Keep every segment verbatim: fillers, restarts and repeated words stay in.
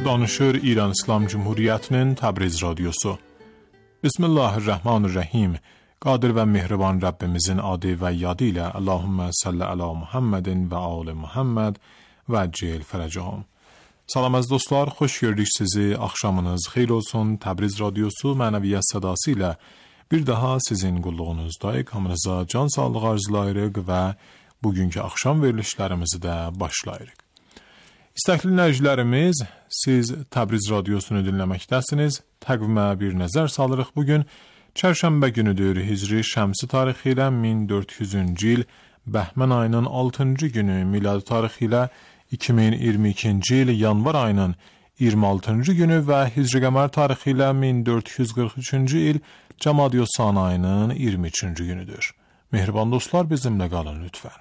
danışır İran İslam Cumhuriyeti'nin Təbriz Radyosu. Bismillahirrahmanirrahim. Qadir və mehriban Rəbbimizin adı və yadı ilə Allahümmə salli ala Muhammedin və ali Muhammed və cil fərəcəhum. Salam əziz dostlar, xoş gördük sizi. Axşamınız xeyir olsun. Təbriz Radyosu mənəviyyat sədası ilə bir daha sizin qulluğunuzdayıq. Hamınıza can sağlığı arzulayırıq və bugünkü axşam verilişlərimizi də başlayırıq. İstəkli dinləyicilərimiz, siz Təbriz Radiosunu dinləməkdəsiniz. Təqvimə bir nəzər salırıq. Bugün Çərşənbə günüdür. Hicri şəmsi tarixi ilə min dörd yüzüncü il, Bəhmən ayının altıncı günü, miladi tarixi ilə iki min iyirmi ikinci il, yanvar ayının iyirmi altıncı günü və Hicri qəmər tarixi ilə min dörd yüz qırx üçüncü il, Cəmadi-Osan ayının iyirmi üçüncü günüdür. Mehriban dostlar, bizimlə qalın lütfən.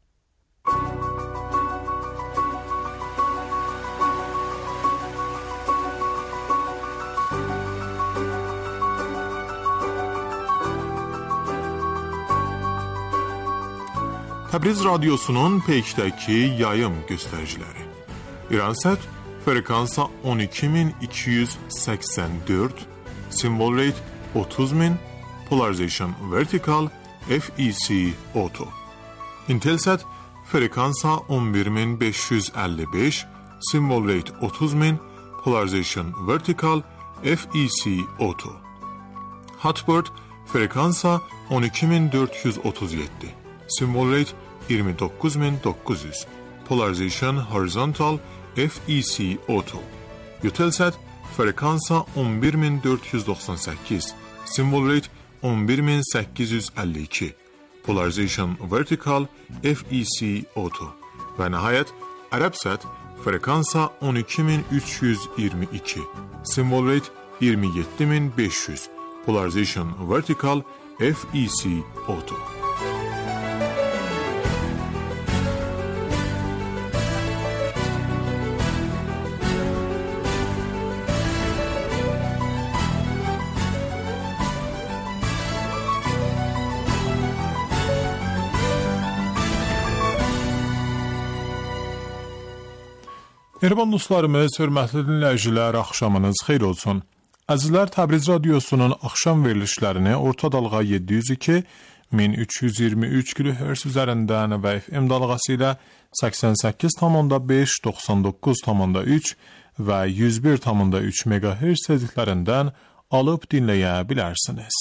Təbriz Radyosu'nun peykdəki yayım göstəriciləri. İransət frekansa on iki min iki yüz səksən dörd, symbol rate otuz min, polarization vertical, F E C auto. Intelsat frekansa on bir min beş yüz əlli beş, symbol rate otuz min, polarization vertical, F E C auto. Hotbird frekansa on iki min dörd yüz otuz yeddi, symbol rate iyirmi doqquz min doqquz yüz, polarization horizontal, F E C auto. Eutelsat frekansa on bir min dörd yüz doxsan səkkiz, symbol rate on bir min səkkiz yüz əlli iki, polarization vertical, F E C auto. Və nəhayət Ərəbsat frekansa on iki min üç yüz iyirmi iki, symbol rate iyirmi yeddi min beş yüz, polarization vertical, F E C auto. Mehriban dostlarımız, hörmətli dinləyicilər, axşamınız xeyir olsun. Əzizlər, Təbriz Radyosu'nun axşam verilişlərini orta dalğa yeddi yüz iki, min üç yüz iyirmi üç kilohertz üzərindən və F M dalğası ilə səksən səkkiz tam beş, doxsan doqquz tam üç və yüz bir tam üç megahertz tezliklərindən alıb dinləyə bilərsiniz.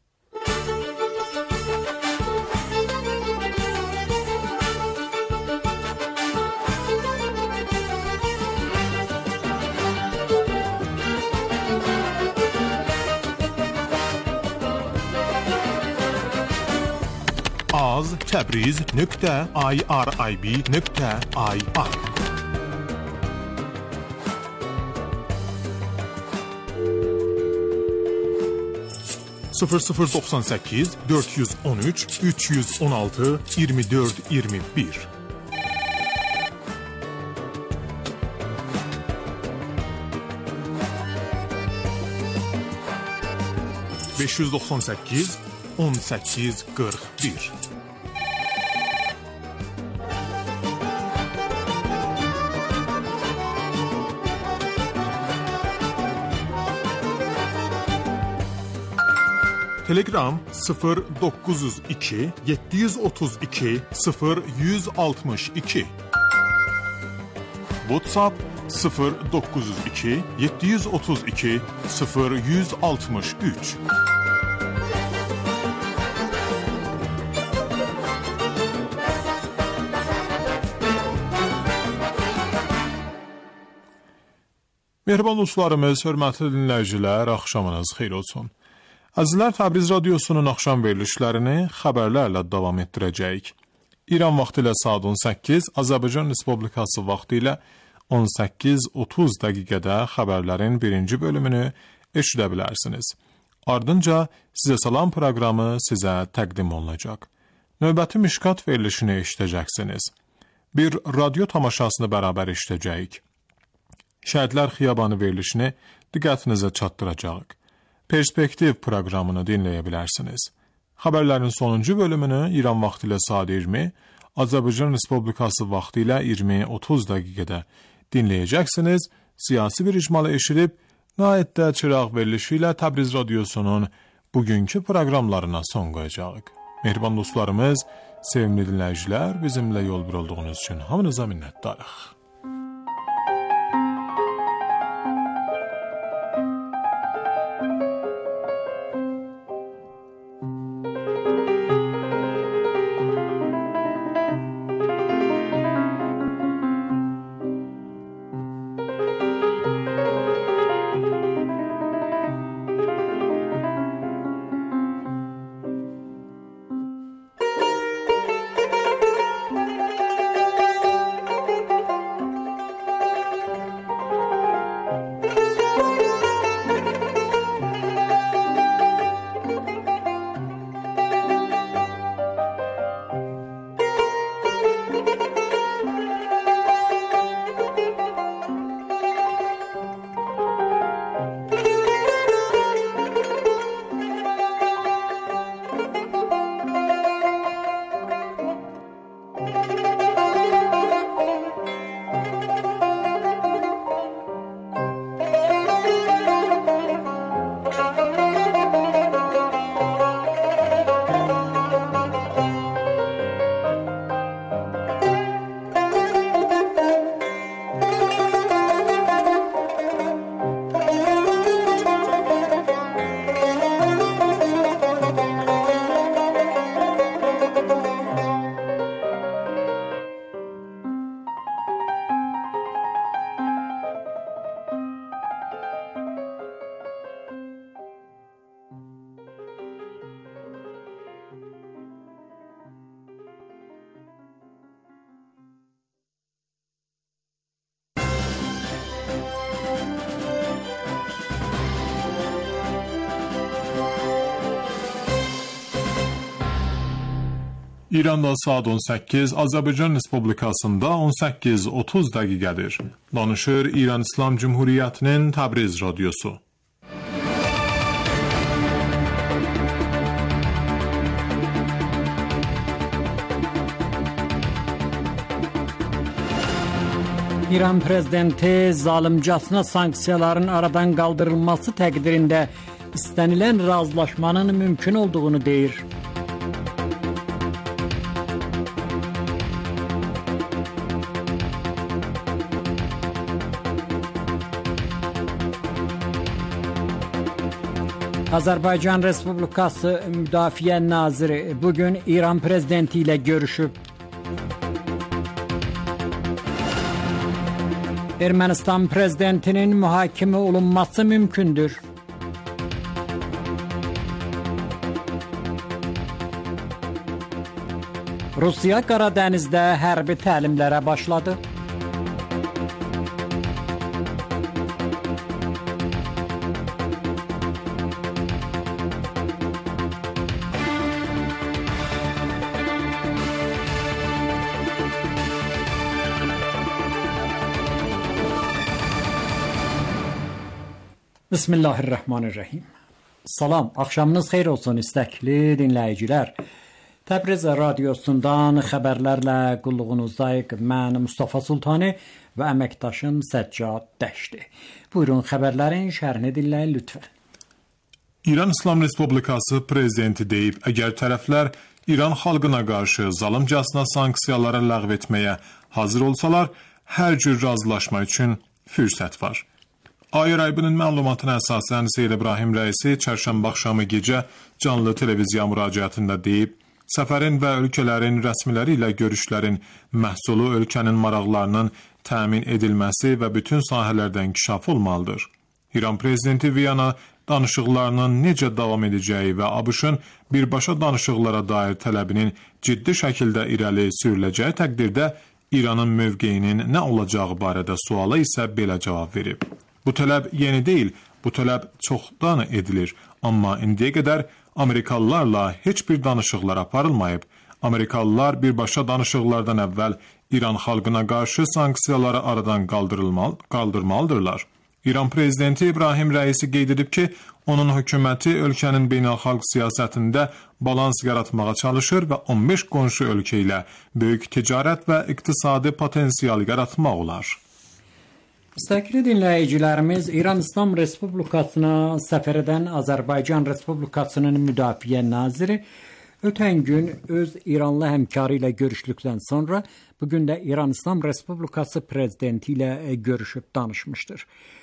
az təbriz nöqtə i r i b nöqtə i r sıfır sıfır doxsan səkkiz dörd yüz on üç üç yüz on altı iyirmi dörd iyirmi bir beş yüz doxsan səkkiz on səkkiz qırx bir Telegram sıfır doqquz yüz iki yeddi yüz otuz iki sıfır yüz altmış iki WhatsApp sıfır doqquz yüz iki yeddi yüz otuz iki sıfır yüz altmış üç Mehriban dostlarımız, hörmətli dinləyicilər, axşamınız xeyir olsun. Əzizlər, Təbriz Radyosu'nun axşam verilişlərini xəbərlərlə davam etdirəcəyik. İran vaxtı ilə saat on səkkiz, Azərbaycan Respublikası vaxtı ilə on səkkiz otuz dəqiqədə xəbərlərin birinci bölümünü eşidə bilərsiniz. Ardınca Sizə Salam proqramı sizə təqdim olunacaq. Növbəti Mişkat verilişini eşidəcəksiniz. Bir radyo tamaşasını bərabər eşidəcəyik. Şəhidlər Xiyabanı verilişini diqqətinizə çatdıracağıq. Perspektiv proqramını dinləyə bilərsiniz. Xəbərlərin sonuncu bölümünü İran vaxtı ilə saat iyirmi, Azərbaycan Respublikası vaxtı ilə iyirmi otuz dəqiqədə dinləyəcəksiniz. siyasi bir icmalı eşidib, nəhayətdə çıraq verilişi ilə Təbriz radiosunun bugünkü proqramlarına son qoyacağıq. Mehriban dostlarımız, sevimli dinləyicilər, bizimlə yol bir olduğunuz üçün hamınıza minnətdarıq. İranda saat on səkkiz, Azərbaycan Respublikasında on səkkiz otuz dəqiqədir. Danışır İran İslam Cumhuriyyətinin Təbriz radiosu. İran prezidenti zalimcasına sanksiyaların aradan kaldırılması təqdirində istənilən razılaşmanın mümkün olduğunu deyir. Azərbaycan Respublikası Müdafiə Naziri bugün İran prezidenti ilə görüşüb. Ermənistan prezidentinin mühakimə olunması mümkündür. Rusiya Qaradənizdə hərbi təlimlərə başladı. Bismillahirrahmanirrahim. Salam, axşamınız xeyir olsun istəkli dinləyicilər. Təbriz radiosundan xəbərlərlə qulluğunuzdayıq. Mən Mustafa Sultani və əməkdaşım Səccad Dəşti. Buyurun xəbərlərin şərhini dinləyin lütfən. İran İslam Respublikası prezidenti deyib, əgər tərəflər İran xalqına qarşı zalimcasına sanksiyaları ləğv etməyə hazır olsalar, hər cür razılaşma üçün fürsət var. Ayır Aybının məlumatına əsasən Seyid İbrahim rəisi çərşənbə axşamı gecə canlı televiziya müraciətində deyib, səfərin və ölkələrin rəsmiləri ilə görüşlərin məhsulu ölkənin maraqlarının təmin edilməsi və bütün sahələrdə inkişaf olmalıdır. İran prezidenti Viyana danışıqlarının necə davam edəcəyi və ABŞ-ın birbaşa danışıqlara dair tələbinin ciddi şəkildə irəli sürüləcəyi təqdirdə İranın mövqeyinin nə olacağı barədə suala isə belə cavab verib. Bu tələb yeni deyil, bu tələb çoxdan edilir, amma indiyə qədər Amerikalılarla heç bir danışıqlar aparılmayıb. Amerikalılar birbaşa danışıqlardan əvvəl İran xalqına qarşı sanksiyaları aradan qaldırılmalı, qaldırmalıdırlar. İran prezidenti İbrahim Rəisi qeyd edib ki, onun hökuməti ölkənin beynəlxalq siyasətində balans yaratmağa çalışır və on beş qonşu ölkə ilə böyük ticarət və iqtisadi potensial yaratmaq olar. Sevgili dinləyicilərimiz, İran İslam Respublikasına səfər edən Azərbaycan Respublikasının Müdafiə Naziri ötən gün öz İranlı həmkarı ilə görüşdükdən sonra bugün də İran İslam Respublikası prezidenti ilə görüşüb danışmışdır.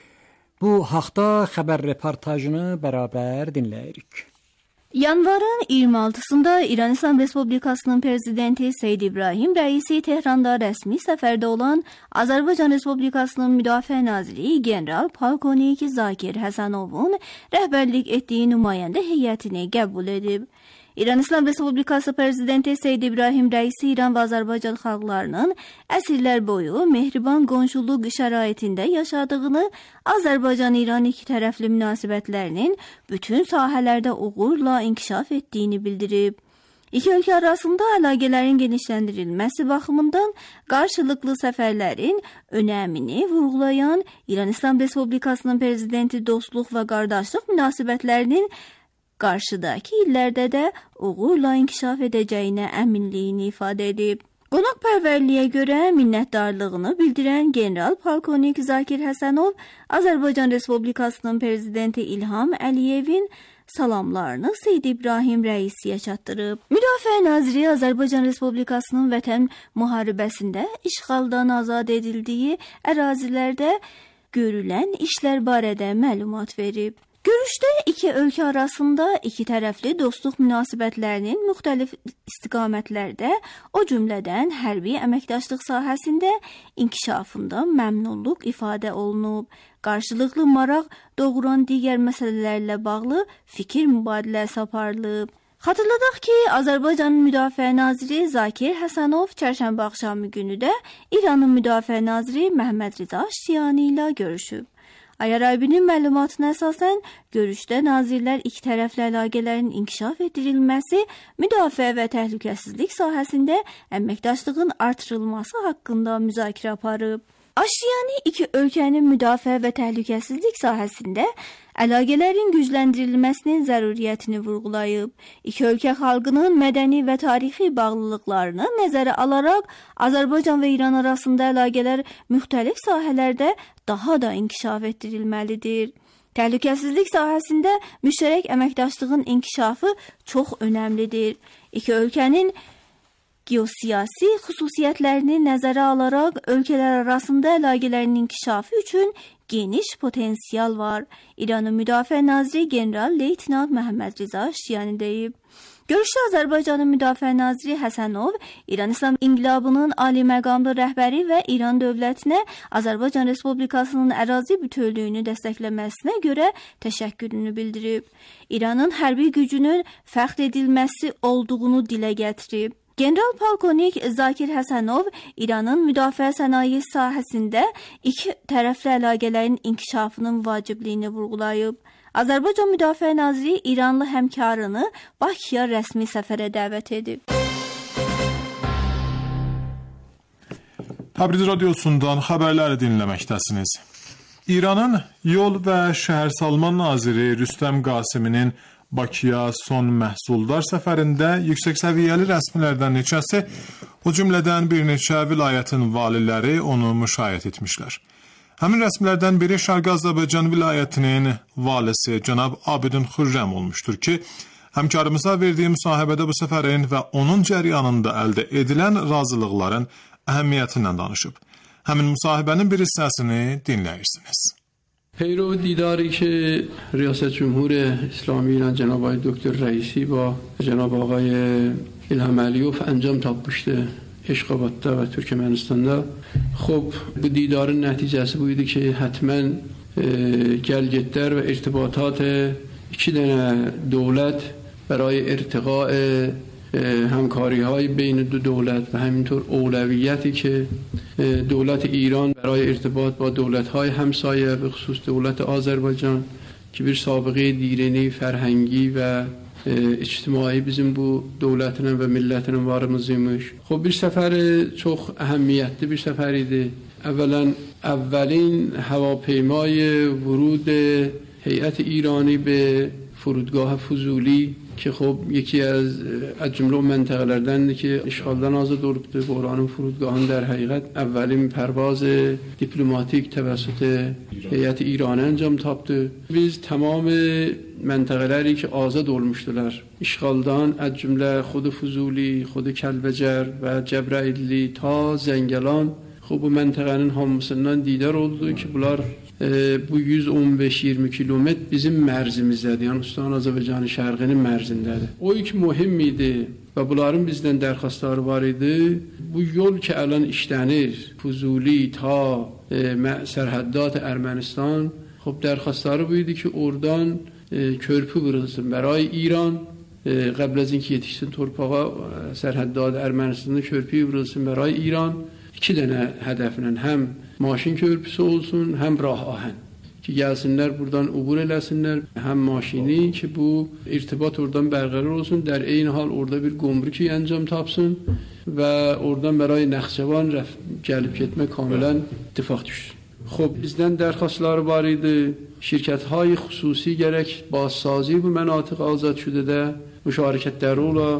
Bu haqda xəbər reportajını bərabər dinləyirik. Yanvarın iyirmi altısında İran İslam Respublikasının prezidenti Seyyid İbrahim Rəisi Tehranda rəsmi səfərdə olan Azərbaycan Respublikasının Müdafiə Naziri General Polkovnik Zakir Həsənovun rəhbərlik etdiyi nümayəndə heyətini qəbul edib. İran İslam Respublikası prezidenti Seyyid İbrahim Rəisi İran və Azərbaycan xalqlarının əsrlər boyu mehriban qonşuluq şəraitində yaşadığını, Azərbaycan-İran iki tərəfli münasibətlərinin bütün sahələrdə uğurla inkişaf etdiyini bildirib. İki ölkə arasında əlaqələrin genişləndirilməsi baxımından qarşılıqlı səfərlərin önəmini vurğulayan İran İslam Respublikasının prezidenti dostluq və qardaşlıq münasibətlərinin qarşıdakı illərdə də uğurla inkişaf edəcəyinə əminliyini ifadə edib. Qonaqpərvərliyə görə minnətdarlığını bildirən General Polkovnik Zakir Həsənov Azərbaycan Respublikasının prezidenti İlham Əliyevin salamlarını Seyyid İbrahim Rəisiyə çatdırıb. Müdafiə Naziri Azərbaycan Respublikasının vətən müharibəsində işğaldan azad edildiyi ərazilərdə görülən işlər barədə məlumat verib. Görüşdə iki ölkə arasında iki tərəfli dostluq münasibətlərinin müxtəlif istiqamətlərdə, o cümlədən hərbi əməkdaşlıq sahəsində inkişafında məmnunluq ifadə olunub. Qarşılıqlı maraq doğuran digər məsələlərlə bağlı fikir mübadiləsi aparılıb. Xatırladaq ki, Azərbaycanın Müdafiə Naziri Zakir Həsənov çərşənbə axşamı günü də İranın Müdafiə Naziri Məhəmməd Riza Şiani ilə görüşüb. Ayarabinin məlumatına əsasən, görüşdə nazirlər iki tərəfli əlaqələrin inkişaf etdirilməsi, müdafiə və təhlükəsizlik sahəsində əməkdaşlığın artırılması haqqında müzakirə aparıb. Aşiyani iki ölkənin müdafiə və təhlükəsizlik sahəsində əlaqələrin gücləndirilməsinin zəruriyyətini vurğulayıb. İki ölkə xalqının mədəni və tarixi bağlılıqlarını nəzərə alaraq Azərbaycan və İran arasında əlaqələr müxtəlif sahələrdə daha da inkişaf etdirilməlidir. Təhlükəsizlik sahəsində müştərək əməkdaşlığın inkişafı çox önəmlidir. İki ölkənin geosiyasi xüsusiyyətlərini nəzərə alaraq ölkələr arasında əlaqələrin inkişafı üçün geniş potensial var. İranın Müdafiə Naziri General Leytenant Məhəmməd Riza Şiani deyib. Görüşdə Azərbaycanın Müdafiə Naziri Həsənov, İran İslam İnqilabının ali məqamlı rəhbəri və İran dövlətinə Azərbaycan Respublikasının ərazi bütövlüyünü dəstəkləməsinə görə təşəkkürünü bildirib. İranın hərbi gücünün fəxr edilməsi olduğunu dilə gətirib. General Polkovnik Zakir Həsənov İranın müdafiə sənaye sahəsində iki tərəfli əlaqələrin inkişafının vacibliyini vurğulayıb. Azərbaycan Müdafiə Naziri İranlı həmkarını Bakıya rəsmi səfərə dəvət edib. Təbriz radiosundan xəbərləri dinləməkdəsiniz. İranın Yol və Şəhərsalma naziri Rüstəm Qasiminin Bakıya son məhsuldar səfərində yüksək səviyyəli rəsmilərdən neçəsi, o cümlədən bir neçə vilayətin valiləri onu müşayiət etmişlər. Həmin rəsmilərdən biri Şərqi Azərbaycan vilayətinin valisi cənab Abidin Xürrəm olmuşdur ki, həmkarımıza verdiyi müsahibədə bu səfərin və onun cəryanında əldə edilən razılıqların əhəmiyyətindən danışıb. Həmin müsahibənin bir hissəsini dinləyirsiniz. پیرو دیداری که ریاست جمهور اسلامی ایران جناب آقای دکتر رئیسی با جناب آقای ایلهام علیوف انجام تاب پشت اشقاباد'da و ترکمنستان'da خب bu دیدارın nəticəsi buydu ki həttəmən e, gəlgətlər və irtibatat iki dənə dövlət برای ارتقاء همکاری های بین دو دولت و همینطور اولویتی که دولت ایران برای ارتباط با دولت های همسایه به خصوص دولت آذربایجان که bir سابقه دیرینه فرهنگی و اجتماعی bizim bu dövlətinin və millətinin varımız imiş. Xoş bir səfər çox əhəmiyyətli bir səfər idi. Əvvələn əvvəlin هواپیمای ورود هیئت ایرانی به فرودگاه فوزولی که خب یکی از از جمله منطقه‌لردن که اشغالdan azad olubdu. Bu oranın فرودگاهın در حقیقت اولین پرواز دیپلماتیک توسط هیئت ایران انجام tapdı. Biz tamam منطقه‌leri که آزاد olmuştular işğaldan از جمله خود فوزولی، خود کلبجر و جبرائیلی تا زنگلان خب bu منطقenin hamısından didar oldu ki bunlar bu yüz on beş iyirmi kilometr bizim mərzimizdədir. Yəni Ustanan Azərbaycanın şərqinin mərzindədir. O ilk mühim idi və bunların bizdən dərxastları var idi. Bu yol ki الان işlənir, Fuzuli ta e, sərhəddat Ermənistan, خب dərxastları bu idi ki oradan e, körpü vurulsun برای ایران e, قبل از اینکه yetişsin torpağa sərhəddat Ermənistan'da körpü vurulsun برای ایران. İki dənə hədəflə həm maşın körpüsü olsun, hem rah ahen ki gelsinler buradan ubur eləsinler, hem maşini ki bu irtibat oradan berqərar olsun, der eyni hal orada bir gomruki enjam tapsın ve oradan برای Naxçıvan gelip gitme kamilen ittifaq düşsün. خب bizden درخواستları var idi. Şirket‌های خصوصی gerek بازسازی bu مناطق آزاد شده de müşareket der ola.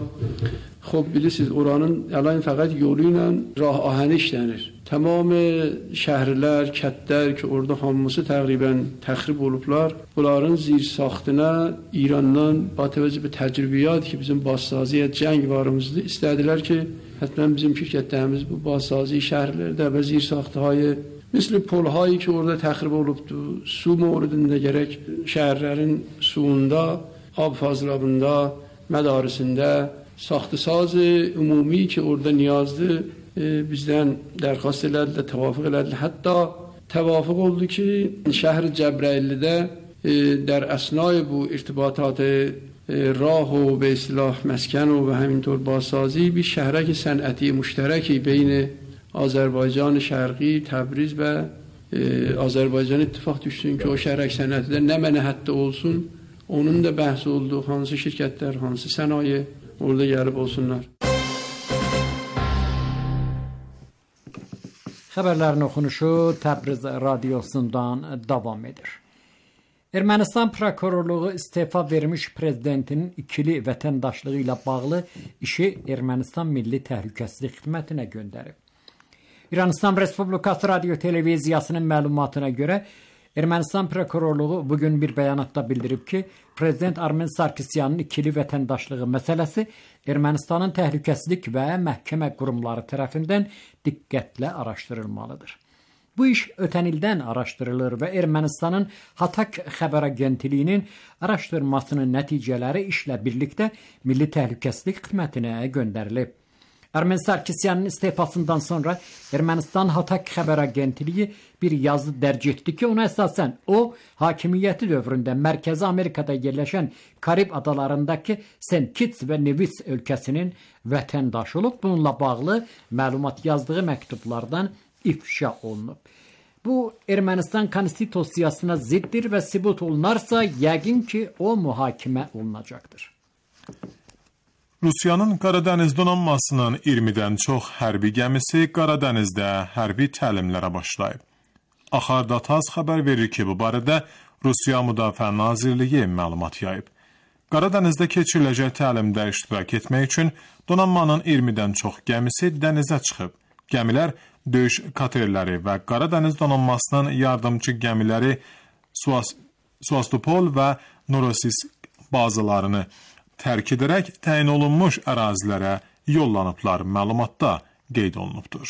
خب bilirsiniz oranın الان faqat yolu ilə rah ahəni işlənir. Tamam şəhərlər, kətlər ki orada hamısı təqribən təxrib olublar. Bunların zirsaxtına İrandan ba təvəccüh bir təcrübiyat ki bizim bazsaziyə cəng varımızdı. İstədilər ki hətta bizim şirkətlərimiz bu bazsazi şəhərlərdə və zirsaxtهای مثل پل‌هایی که orada təxrib olubdu, su موردunda gerek şəhərlərin suyunda, ab fazlabında, mədarisində saxtasaz ümumi ki orada niyazdı e, bizden درخواست elədilər, təvafuq elədilər. Hətta təvafuq oldu ki şəhər Cəbrayillidə e, در اسنای bu irtibatat e, rah و به اصطلاح مسکن و همینطور بازسازی bir şəhərək sənəti müştərəki بین Azərbaycan şərqi, Təbriz və e, Azərbaycan ittifaq düşsün ki o şəhərək sənətidə nə mənəhətdə olsun, onun da bəhs olduğu hansı şirkətlər, hansı sənaye orada gəlib olsunlar. Xəbərlərin oxunuşu Təbriz radiosundan davam edir. Ermənistan prokurorluğu istefa vermiş prezidentinin ikili vətəndaşlığı ilə bağlı işi Ermənistan Milli Təhlükəsizlik Xidmətinə göndərib. İranistan Respublikası Radio Televiziyasının məlumatına görə Ermənistan prokurorluğu bugün bir bəyanatda bildirib ki, Prezident Armen Sarkisyanın ikili vətəndaşlığı məsələsi Ermənistanın təhlükəsizlik və məhkəmə qurumları tərəfindən diqqətlə araşdırılmalıdır. Bu iş ötən ildən araşdırılır və Ermənistanın Hatak xəbər agentliyinin araşdırmasının nəticələri işlə birlikdə Milli Təhlükəsizlik Xidmətinə göndərilib. Armen Sarkisyanın istifasından sonra Ermənistan Hatak xəbər agentliyi bir yazı dərc etdi ki, ona əsasən o, hakimiyyəti dövründə Mərkəzi Amerikada yerləşən Karib adalarındakı Saint Kitts və Nevis ölkəsinin vətəndaşı olub. Bununla bağlı məlumat yazdığı məktublardan ifşa olunub. Bu, Ermənistan konstitusiyasına ziddir və sübut olunarsa, yəqin ki, o mühakimə olunacaqdır. Rusiyanın Qaradəniz donanmasının iyirmidən çox hərbi gəmisi Qaradənizdə hərbi təlimlərə başlayıb. Axarda Taz xəbər verir ki, bu barədə Rusiya Müdafiə Nazirliyi məlumat yayıb. Qaradənizdə keçiriləcək təlimdə iştirak etmək üçün donanmanın iyirmidən çox gəmisi dənizə çıxıb. Gəmilər döyüş katerləri və Qaradəniz donanmasının yardımçı gəmiləri Suastopol və Novorossisk bazalarını tərk edərək təyin olunmuş ərazilərə yollanıblar, məlumatda qeyd olunubdur.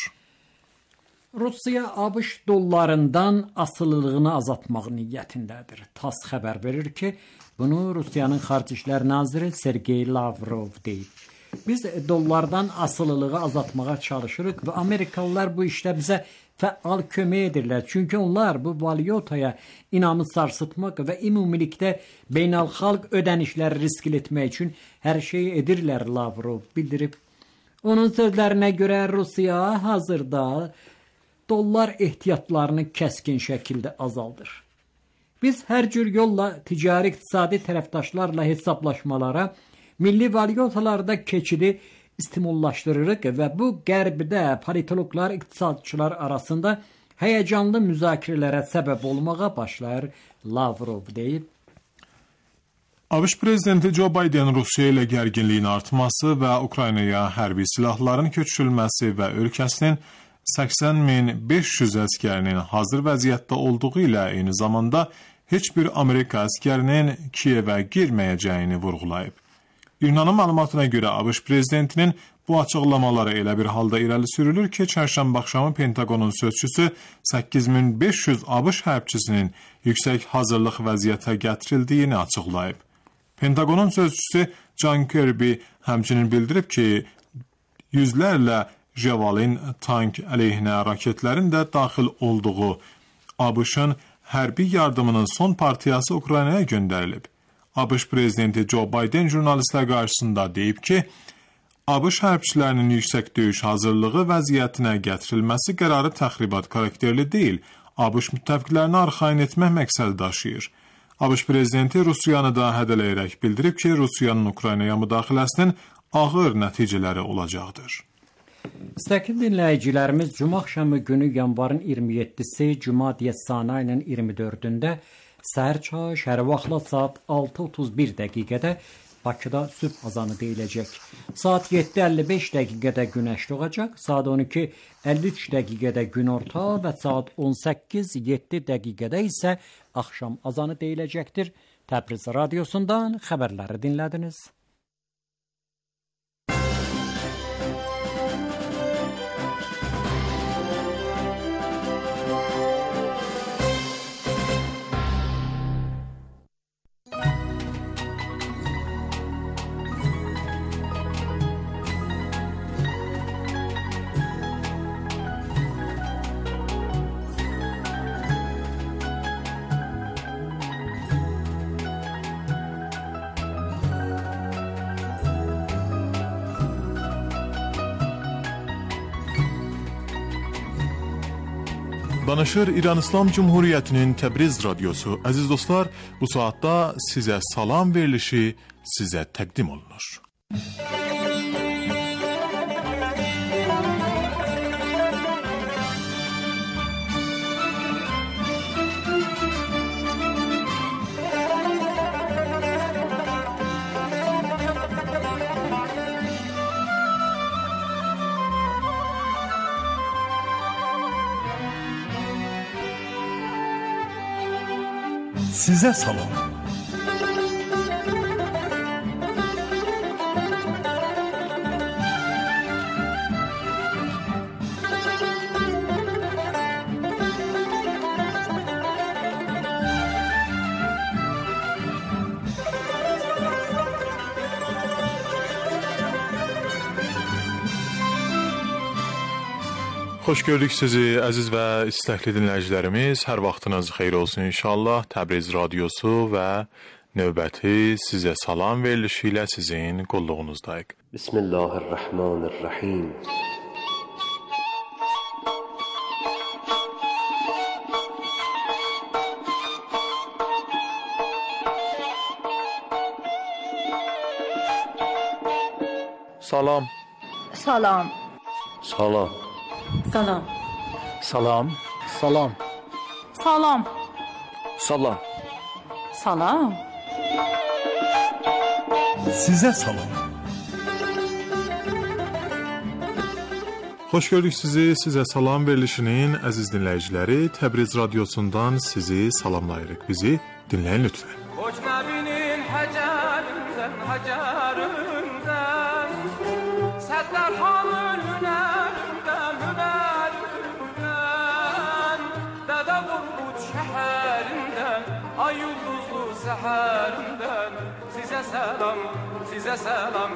Rusiya ABŞ dollarından asılılığını azaltmaq niyyətindədir. TASS xəbər verir ki, bunu Rusiyanın Xarici İşlər Naziri Sergey Lavrov deyib. Biz dollardan asılılığı azaltmağa çalışırıq və Amerikalılar bu işlə bizə fəal kömək edirlər. Çünki onlar bu valyutaya inamı sarsıtmaq və ümumilikdə beynəlxalq ödənişləri riskli etmək üçün hər şeyi edirlər, Lavrov bildirib. Onun sözlərinə görə Rusiya hazırda dollar ehtiyatlarını kəskin şəkildə azaldır. Biz hər cür yolla ticari iqtisadi tərəfdaşlarla hesablaşmalara, milli valyutalarda keçidi stimullaşdırırıq və bu qərbdə politologlar, iqtisadçılar arasında həyəcanlı müzakirələrə səbəb olmağa başlar, Lavrov deyib. ABŞ prezidenti Joe Biden Rusiya ilə gərginliyin artması və Ukraynaya hərbi silahların köçürülməsi və ölkəsinin səksən min beş yüz əsgərinin hazır vəziyyətdə olduğu ilə eyni zamanda heç bir Amerika əsgərinin Kiyevə girməyəcəyini vurğulayıb. İranın məlumatına görə ABŞ prezidentinin bu açıqlamaları elə bir halda irəli sürülür ki, çərşənbə axşamı Pentagonun sözçüsü səkkiz min beş yüz ABŞ hərbçisinin yüksək hazırlıq vəziyyətə gətirildiyini açıqlayıb. Pentagonun sözçüsü John Kirby həmçinin bildirib ki, yüzlərlə Javelin tank əleyhinə raketlərin də daxil olduğu ABŞ-ın hərbi yardımının son partiyası Ukraynaya göndərilib. ABŞ prezidenti Joe Biden jurnalistlər qarşısında deyib ki, ABŞ hərbçilərinin yüksək döyüş hazırlığı vəziyyətinə gətirilməsi qərarı təxribat karakterli deyil, ABŞ müttəfiqlərini arxayın etmək məqsədi daşıyır. ABŞ prezidenti Rusiyanı da hədələyərək bildirib ki, Rusiyanın Ukraynaya müdaxiləsinin ağır nəticələri olacaqdır. Müstəqil dinləyicilərimiz, Cuma axşamı günü yanvarın iyirmi yeddisi, Cuma Diyəssana ayının iyirmi dördündə səhər çağı şəhər vaxtla saat altı otuz bir dəqiqədə Bakıda sübh azanı deyiləcək. Saat yeddi əlli beş dəqiqədə günəş doğacaq, saat on iki əlli üç dəqiqədə günorta və saat on səkkiz yeddi dəqiqədə isə axşam azanı deyiləcəkdir. Təbriz radiosundan xəbərləri dinlədiniz. Danışır İran İslam Cumhuriyyətinin Təbriz radiosu. Əziz dostlar, bu saatda sizə salam verilişi sizə təqdim olunur. Sizə salam. Xoş gördük sizi, əziz və istəkli dinləyicilərimiz. Hər vaxtınız xeyir olsun inşallah. Təbriz radiosu və növbəti sizə salam verilişi ilə sizin qulluğunuzdayıq. Bismillahirrahmanirrahim. Salam. Salam. Salam. Salam. Salam. Salam. Salam. Salam. Salam. Sizə salam. Xoş gördük sizi. Sizə salam verilişinin əziz dinləyiciləri, Təbriz radiosundan sizi salamlayırıq. Bizi dinləyin lütfən. Hocnabinin hacarından hacarından Sətlər xanın hünərindən hünərindən Dədə Qorqud şəhərindən Ay ulduzlu səhərindən Sizə səlam, sizə səlam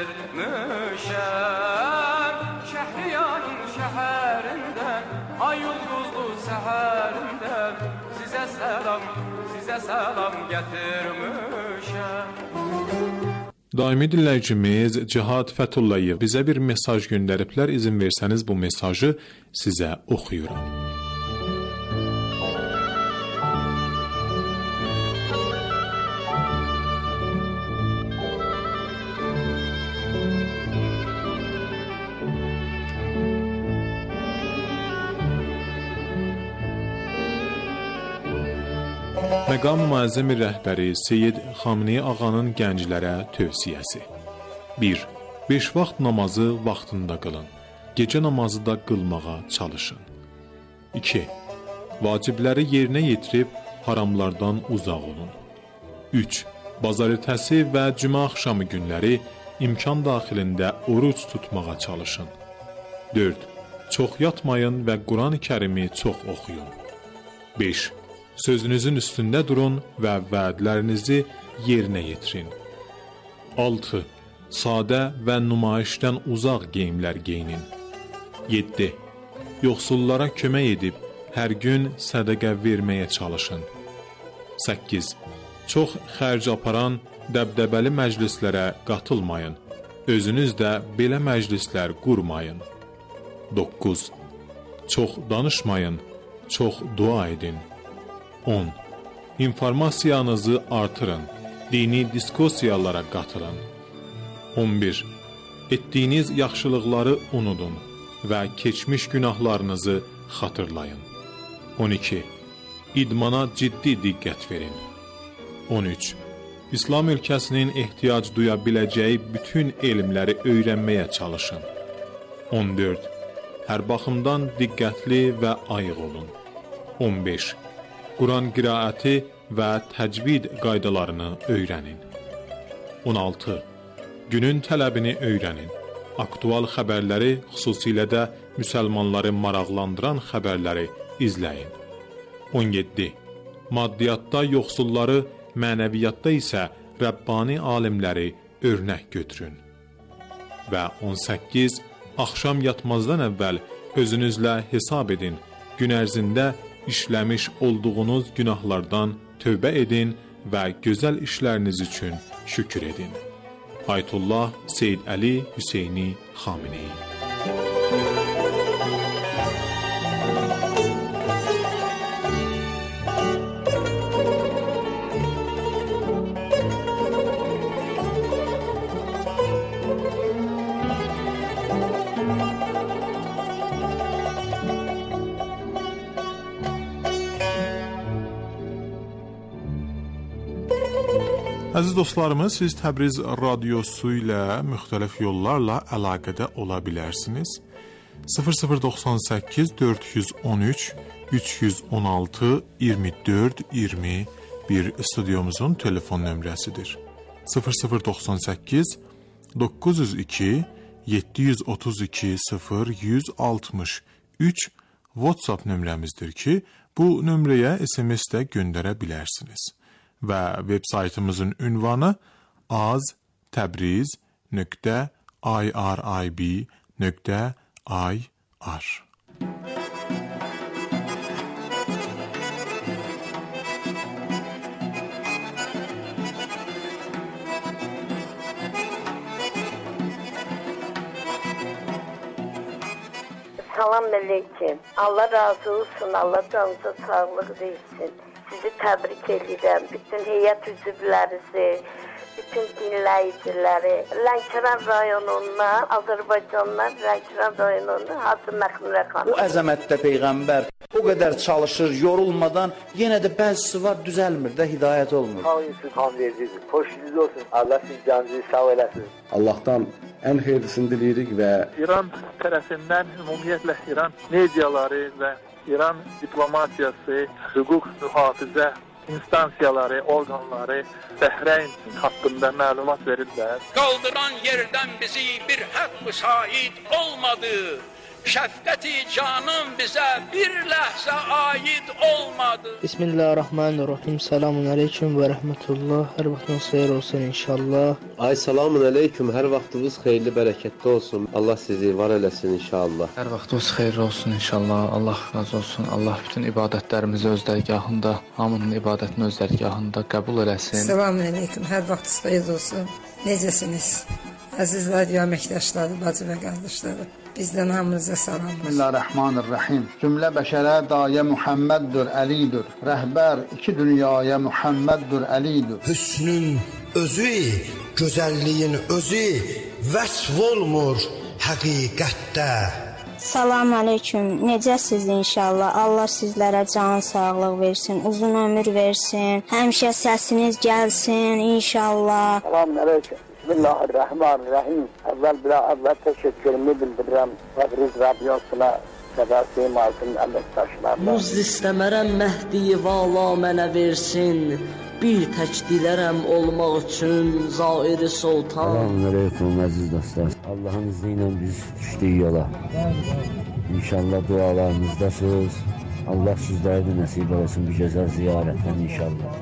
gətirmişəm Şəhriyanın şəhərindən Ay ulduzlu səhərindən Sizə səlam, sizə səlam gətirmişəm Daimi dinləyicimiz Cihad Fəthullayev bizə bir mesaj göndəriblər. İzin versəniz bu mesajı sizə oxuyuram. Məqam Müəzzəmi rəhbəri Seyyid Xamenei ağanın gənclərə tövsiyəsi. bir. Beş vaxt namazı vaxtında qılın. Gecə namazı da qılmağa çalışın. iki. Vacibləri yerinə yetirib haramlardan uzaq olun. üç. Bazar ertəsi və cümə axşamı günləri imkan daxilində oruc tutmağa çalışın. dörd. Çox yatmayın və Quran-ı Kərimi çox oxuyun. beş. Sözünüzün üstündə durun və vədlərinizi yerinə yetirin. altı. Sadə və nümayişdən uzaq geyimlər geyinin. yeddi. Yoxsullara kömək edib hər gün sədəqə verməyə çalışın. səkkiz. Çox xərc aparan dəbdəbəli məclislərə qatılmayın. Özünüz də belə məclislər qurmayın. doqquz. Çox danışmayın, çox dua edin. on. İnformasiyanızı artırın, dini diskussiyalara qatılın. on bir. Etdiyiniz yaxşılıqları unudun və keçmiş günahlarınızı xatırlayın. on iki. İdmana ciddi diqqət verin. on üç. İslam ölkəsinin ehtiyac duya biləcəyi bütün elmləri öyrənməyə çalışın. on dörd. Hər baxımdan diqqətli və ayıq olun. on beş. Quran qiraəti və təcvid qaydalarını öyrənin. on altı. Günün tələbini öyrənin. Aktual xəbərləri, xüsusilə də müsəlmanları maraqlandıran xəbərləri izləyin. on yeddi. Maddiyyatda yoxsulları, mənəviyyatda isə Rəbbani alimləri örnək götürün. Və on səkkiz. Axşam yatmazdan əvvəl özünüzlə hesab edin. Gün ərzində işləmiş olduğunuz günahlardan tövbə edin və gözəl işləriniz üçün şükür edin. Ayətullah Seyyid Əli Hüseyni Xamenei. Əziz dostlarımız, siz Təbriz radiosu ilə müxtəlif yollarla əlaqədə ola bilərsiniz. sıfır sıfır doxsan səkkiz dörd yüz on üç üç yüz on altı iyirmi dörd iyirmi bir studiyomuzun telefon nömrəsidir. sıfır sıfır doxsan səkkiz doqquz yüz iki yeddi yüz otuz iki sıfır yüz altmış üç WhatsApp nömrəmizdir ki, bu nömrəyə S M S də göndərə bilərsiniz. Və web saytımızın ünvanı az təbriz nöqtə irib nöqtə ir. Salam aleyküm. Allah razı olsun. Allah canınıza sağlıq versin. Sizi təbrik edirəm. Bütün heyət üzvlərinizi, bütün dinləyiciləri. Lənkəran rayonundan, Azərbaycandan Lənkəran rayonundan Hacı Məxmurə xanım. O əzəmətdə Peyğəmbər o qədər çalışır, yorulmadan, yenə də bəzisi var düzəlmir də, hidayət olmur. Hamısı kan vericidir. Xoşunuz olsun. Allah siz canınızı sağ eləsin. Allah'tan en hayırlısını diləyirik və İran tərəfindən ümumiyyətlə İran mediaları və İran diplomatiyası, hüquq mühafizə instansiyaları, orqanları Bəhreyn haqqında məlumat verirlər. Qaldıran yerdən bizi bir haqq müsait olmadı. Şəfqəti canım bizə bir ləhzə aid olmadı. Bismillahirrahmanirrahim. Selamun aleyküm və rəhmətullah. Hər vaxtınız xeyir olsun inşallah. Ay selamun aleyküm. Hər vaxtınız xeyirli, bərəkətli olsun. Allah sizi var eləsin inşallah. Hər vaxtınız xeyir olsun inşallah. Allah razı olsun. Allah bütün ibadətlərimizi öz dərgahında, hamının ibadətini öz dərgahında qəbul eləsin. Selamun aleyküm. Hər vaxtınız xeyir olsun. Necəsiniz? Əziz radio əməkdaşları, bacı və qardaşları. Bizdən hamınıza salam. Bismillahirrahmanirrahim. Cümlə bəşərə dayə Muhammeddur, Əlidir. Rəhbər iki dünyaya Muhammeddur, Əlidir. Hüsnün özü, gözəlliyin özü vəsf olmur həqiqətdə. Salam aleyküm. Necəsiz inşallah? Allah sizlərə can sağlıq versin, uzun ömür versin. Həmişə səsiniz gəlsin inşallah. Salam aleyküm. Bismillahirrahmanirrahim. Əvvəl bir əvvəl təşəkkürümü bildirirəm Təbriz Radiosuna, Səbəsiyim altın əməkdaşlarına. Muz istəmərəm Məhdi vala mənə versin. Bir tək dilərəm olmaq üçün Zairi Sultan. Salam aleyküm əziz dostlar. Allahın izni ilə biz düşdük yola. İnşallah dualarınızdasınız. Allah sizlərə də nəsib olsun bu gözəl ziyarətdən inşallah.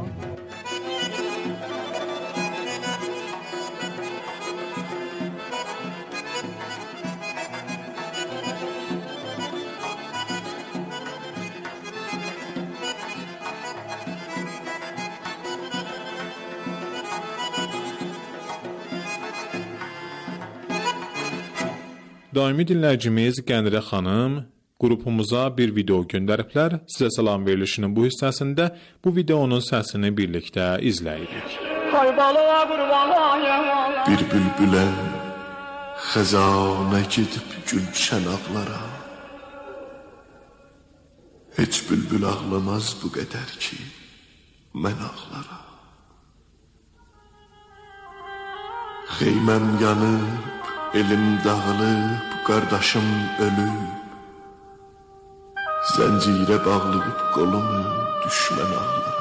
Daimi dinləyicimiz Qəndirə xanım qrupumuza bir video göndəriblər. Sizə salam verilişinin bu hissəsində bu videonun səsini birlikdə izləyirik. Bir bülbülə xəzanə gedib gül çanaqlara. Heç bülbül ağlamaz bu qədər ki mən ağlara. Xeyməm yanıb, elim dağılıb, qardaşım ölüb. Zəncirə bağlayıb qolumu düşmən ağlara.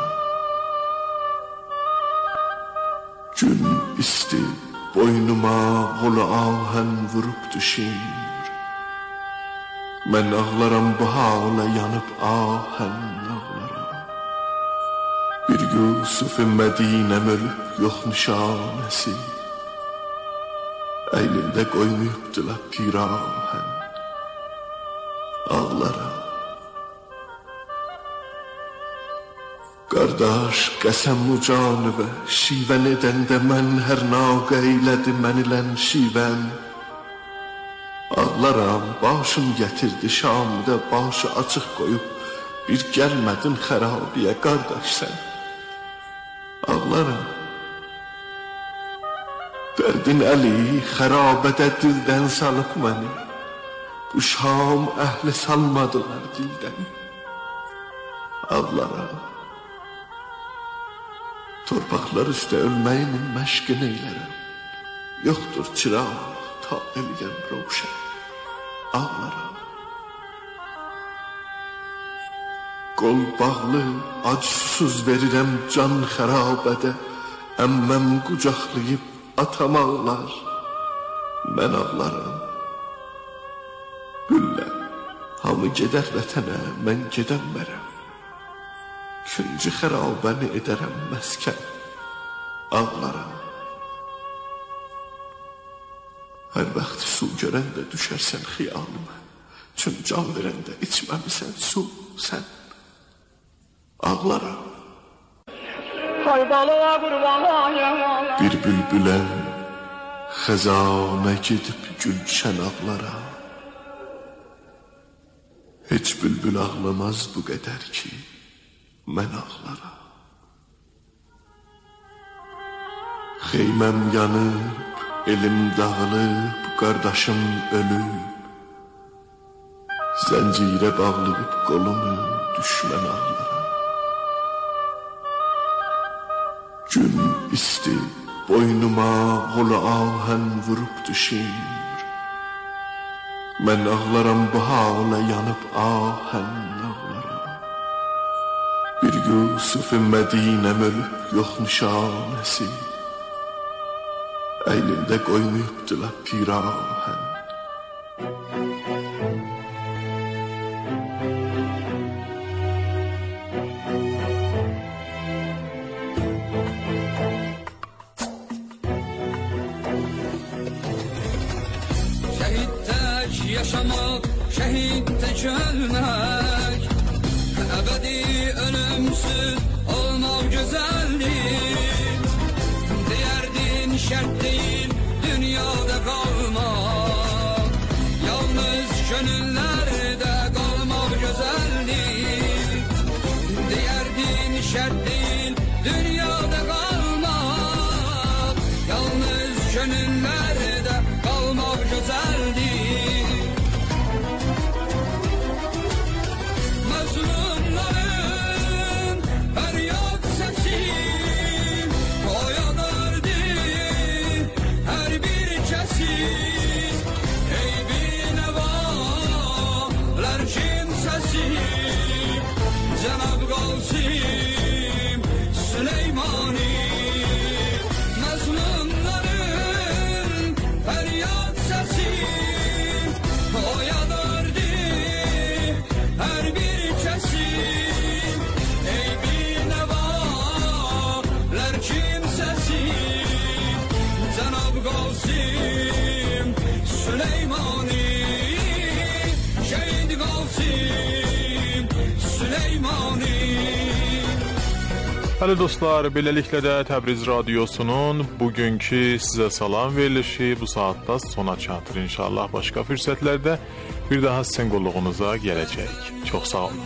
Gün isti boynuma qolu ahən vurub düşür. Mən ağlaram bu halə yanıb ahən ağlara. Bir Yusuf-i Mədinəm ölüb yox nişanəsi. Əynində qoymayıbdılar pirahən ağlara. Qardaş qəsəm ucanı və şivən edəndə mən hər naqə eylədi mən ilən şivən. Ağlaram başım gətirdi Şamda başı açıq qoyub bir gəlmədin xərabiyə qardaş sən. Ağlaram. Dərdin əli xərabədə dildən salıb məni. Bu Şam əhli salmadılar dildən. Ağlaram. Torpaqlar üstə ölməyimin məşqin eylərəm. Yoxdur çıraq ta eləyəm roşən. Ağlaram. Qol bağlı ac susuz verirəm can xərabədə. Əmməm qucaqlayıb atam ağlar, mən ağlaram. Güllə, hamı gedər vətənə, mən gedəmmərəm. Küncü xərabəni edərəm məskən, ağlaram. Hər vaxt su görəndə düşərsən xiyalıma. Çün can verəndə içməmisən su, sən ağlaram. Bir bülbülə xəzanə gedib gül çanaqlara. Heç bülbül ağlamaz bu qədər ki mən ağlara. Xeyməm yanıb, elim dağılıb, qardaşım ölüb. Zəncirə bağlayıb qolumu düşmən ağlara. Gün isti boynuma qolu ahən vurub düşür. Mən ağlaram bu halə yanıb ahən ağlaram. Bir Yusuf-i Mədinəm ölüb yox nişanəsi. Əynində qoymayıbdılar pirahən. Yaşamak, şehit tek ölmek, ebedi ölümsüz olmak güzellik. Diğer din şart değil, dünyada kalmak, yalnız gönüllerde kalmak güzellik. Diğer din şart değil, dünyada kalmak, yalnız gönüllerde kalmak güzellik. Hələ dostlar, beləliklə də Təbriz Radiosunun bugünkü sizə salam verilişi bu saatda sona çatır. İnşallah başqa fürsətlərdə bir daha sizin qulluğunuza gələcək. Çox sağ olun.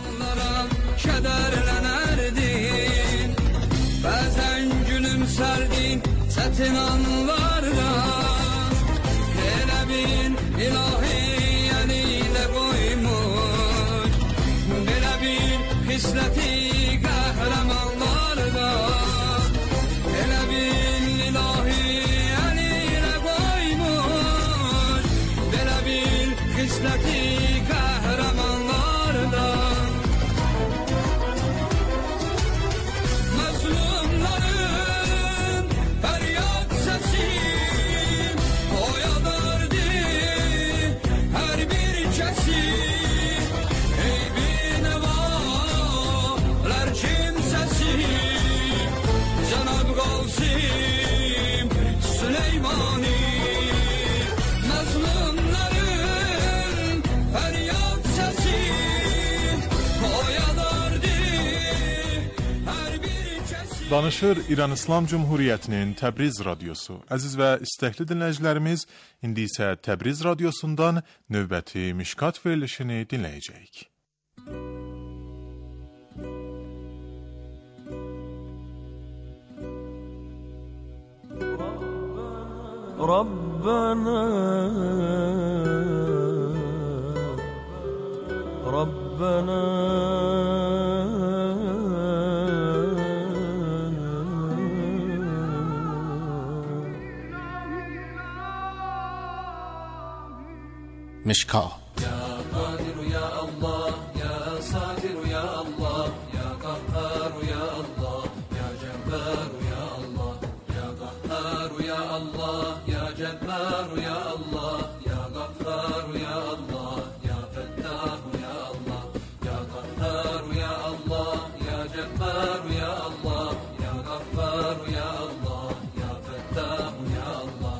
Kədərlənərdin, bəzən gülümsərdin çətin anlarda. Elə bil ilahi əlinə qoymuş, belə bir xisləti qəhrəmanlarda. Elə bil ilahi əlinə qoymuş, belə bir xisləti qəhrəmanlarda. Məzlumların fəryad səsi oyadardı hər bir kəsi. Ey binəvalar kimsəsi, Cənab Qasim Süleymani. Məzlumların fəryad səsi oyadardı hər bir kəsi. Danışır İran İslam Cumhuriyyətinin Təbriz Radiosu. Əziz və istəkli dinləyicilərimiz, indi isə Təbriz Radiosundan növbəti Mişkat verilişini dinləyəcəyik. ربنا ربنا مشکا Ya Kadir ya Allah, ya Satir ya Allah, ya Kahhar ya Allah, ya Cebbar ya Allah, ya Kahhar ya Allah, ya Cebbar ya Allah, ya Ghaffar ya Allah, ya Fettar ya Allah, ya Kahhar ya Allah, ya Cebbar ya Allah, ya Ghaffar ya Allah, ya Fettar ya Allah.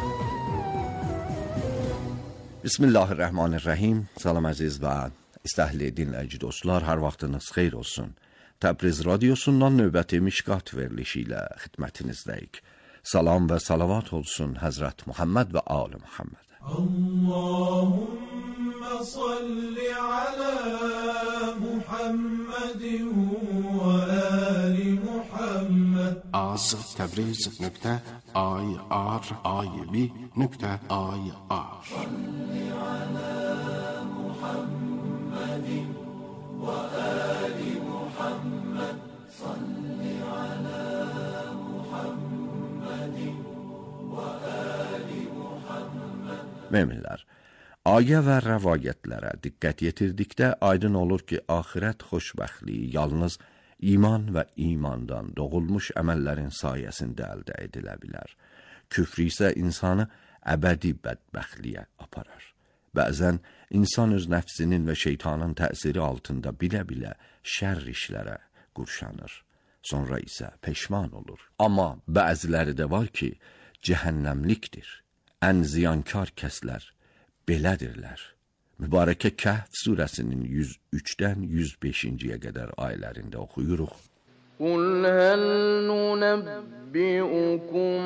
Bismillahirrahmanirrahim. Salam əziz və istəhli dinləyici dostlar, hər vaxtınız xeyir olsun. Təbriz Radiosundan növbəti Mişkat verilişi ilə xidmətinizdəyik. Salam və salavat olsun Həzrət Muhammed və Ali Muhammed. Allahümme salli ala Muhammedin və ali Muhammed. az təbriz nöqtə ay ar aybi nöqtə ay ar. Salli ala Muhammedin və ali Muhammed. Salli ala Muhammedin və ali Muhammed. Möminlər, ayə və rəvayətlərə diqqət yetirdikdə aydın olur ki, axirət xoşbəxtliyi yalnız iman və imandan doğulmuş əməllərin sayəsində əldə edilə bilər. Küfr isə insanı əbədi bədbəxtliyə aparar. Bəzən insan öz nəfsinin və şeytanın təsiri altında bilə-bilə şər işlərə qurşanır. Sonra isə peşman olur. Amma bəziləri də var ki, cəhənnəmlikdir. Ən ziyankar kəslər belədirlər. Mübarəkə Kəhf surəsinin yüz üçdən yüz beşinciyə qədər ayələrində oxuyuruq. Qul həl nunəbbi'ukum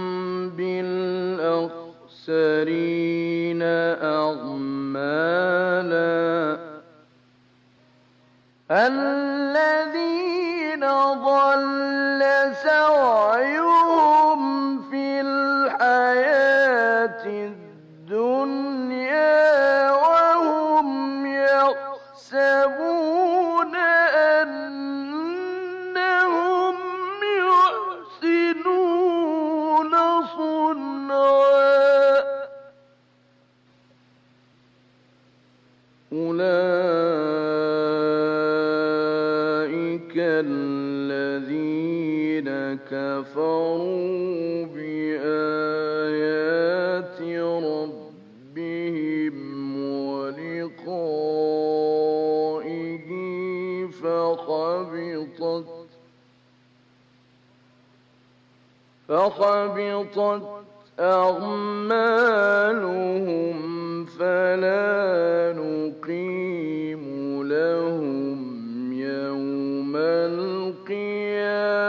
bil-əxsərinə əğmələ əl-ləzīnə ضَلَّ سَعْيُهُمْ فِي الْحَيَاةِ الدُّنْيَا يحسبون أنهم يحسنون صنعا أولئك الذين كفروا بآيات ربهم ولقائه فحبطت فحبطت أعمالهم فلا نقيم لهم يوم القيامة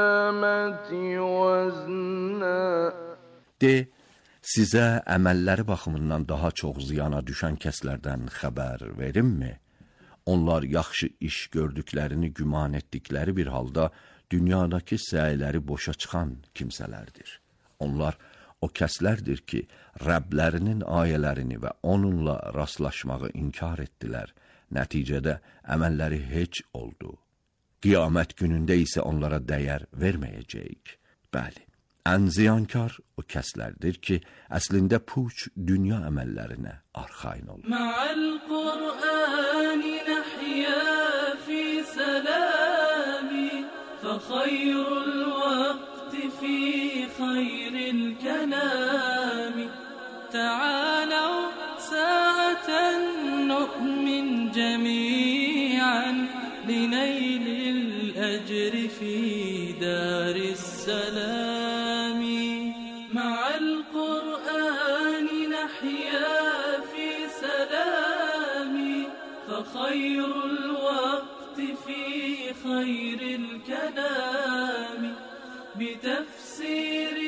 De, sizə əməlləri baxımından daha çox ziyana düşən kəslərdən xəbər verimmi? Onlar yaxşı iş gördüklərini güman etdikləri bir halda dünyadakı səyləri boşa çıxan kimsələrdir. Onlar o kəslərdir ki, Rəblərinin ayələrini və onunla rastlaşmağı inkar etdilər. Nəticədə əməlləri heç oldu. Qiyamət günündə isə onlara dəyər verməyəcəyik. Bəli, ən ziyankar o kəslərdir ki, əslində puç dünya əməllərinə arxain olur. Ma'al Qur'ani nahya fi salami fa khayrul waqti fi khayril kalami ta'alaw sa'atan nu'min jami'an لنيل الأجر في دار السلام مع القرآن نحيا في سلام فخير الوقت في خير الكلام بتفسير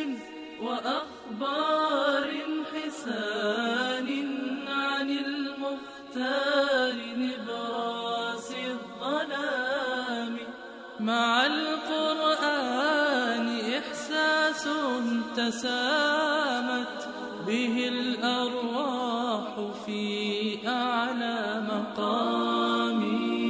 وأخبار حسان عن المختار نبراس الظلام مع القرآن إحساس تسامت به الأرواح في أعلى مقام.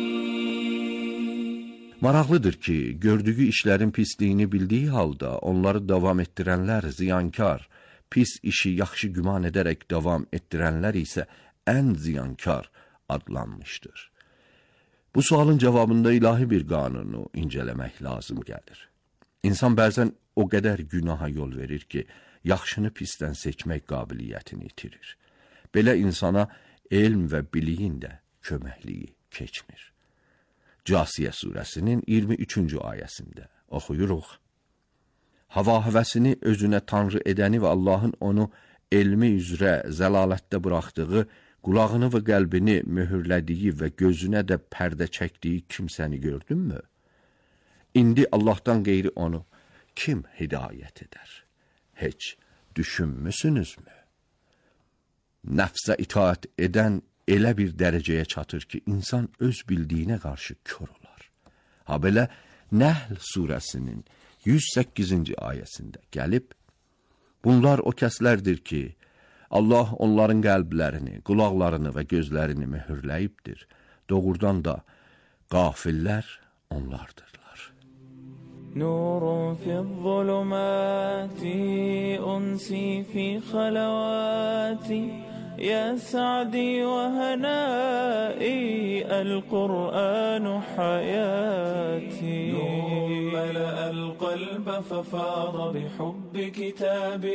Maraqlıdır ki, gördüyü işlərin pisliyini bildiyi halda onları davam etdirənlər ziyankar, pis işi yaxşı güman edərək davam etdirənlər isə ən ziyankar adlanmışdır. Bu sualın cavabında ilahi bir qanunu incələmək lazım gəlir. İnsan bəzən o qədər günaha yol verir ki, yaxşını pisdən seçmək qabiliyyətini itirir. Belə insana elm və biliyin də köməkliyi keçmir. Casiyə surəsinin iyirmi üçüncü ayəsində oxuyuruq. Hava həvəsini özünə tanrı edəni və Allahın onu elmi üzrə zəlalətdə buraxdığı, qulağını və qəlbini möhürlədiyi və gözünə də pərdə çəkdiyi kimsəni gördünmü? İndi Allahdan qeyri onu kim hidayət edər? Heç düşünmüsünüzmü? Nəfsə itaat edən elə bir dərəcəyə çatır ki, insan öz bildiyinə qarşı kör olar. Ha belə Nəhl surəsinin yüz səkkizinci ayəsində gəlib, bunlar o kəslərdir ki, Allah onların qəlblərini, qulaqlarını və gözlərini möhürləyibdir. Doğrudan da qafillər onlardırlar. Nurun fi'z-zulumati unsi fi khalavati يا سعدي وهنائي القرآن حياتي نور ملأ القلب ففاض بحب كتاب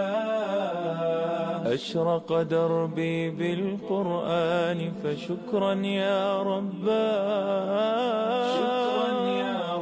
الله أشرق دربي بالقرآن فشكرا يا رباه شكرا يا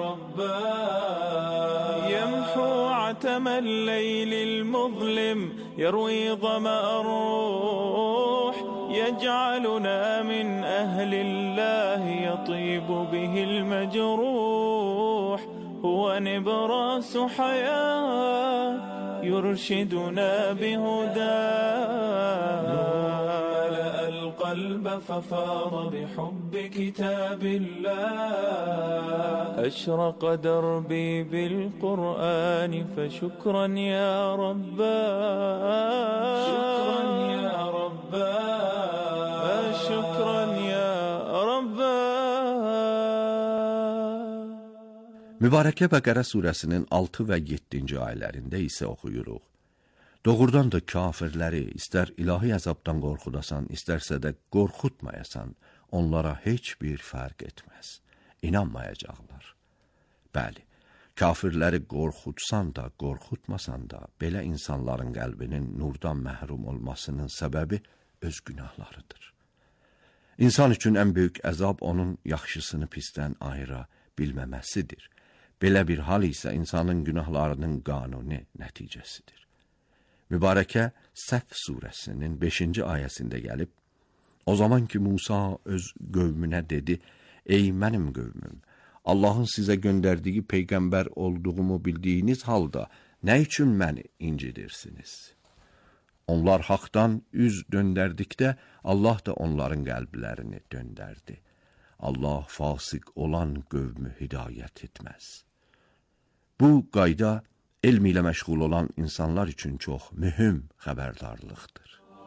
رباه يمحو عتم الليل المظلم يروي ظمأ الروح يجعلنا من أهل الله يطيب به المجروح هو نبراس حياة يرشدنا بهداه ملأ القلب ففاض بحب كتاب الله أشرق دربي بالقرآن فشكرا يا رباه شكرا يا رباه شكرا يا رباه. Mübarəkə Bəqərə surəsinin altı və yeddinci ayələrində isə oxuyuruq. Doğrudan da kafirləri istər ilahi əzabdan qorxudasan, istərsə də qorxutmayasan, onlara heç bir fərq etməz. İnanmayacaqlar. Bəli, kafirləri qorxutsan da, qorxutmasan da, belə insanların qəlbinin nurdan məhrum olmasının səbəbi öz günahlarıdır. İnsan üçün ən böyük əzab onun yaxşısını pisdən ayıra bilməməsidir. Belə bir hal isə insanın günahlarının qanuni nəticəsidir. Mübarəkə Səf surəsinin beşinci ayəsində gəlib, o zaman ki Musa öz qövmünə dedi, ey mənim qövmüm, Allahın sizə göndərdiyi peyğəmbər olduğumu bildiyiniz halda nə üçün məni incidirsiniz? Onlar haqdan üz döndərdikdə, Allah da onların qəlblərini döndərdi. Allah fasıq olan qövmü hidayət etməz. Bu qayda, elm ilə məşğul olan insanlar üçün çox mühüm xəbərdarlıqdır.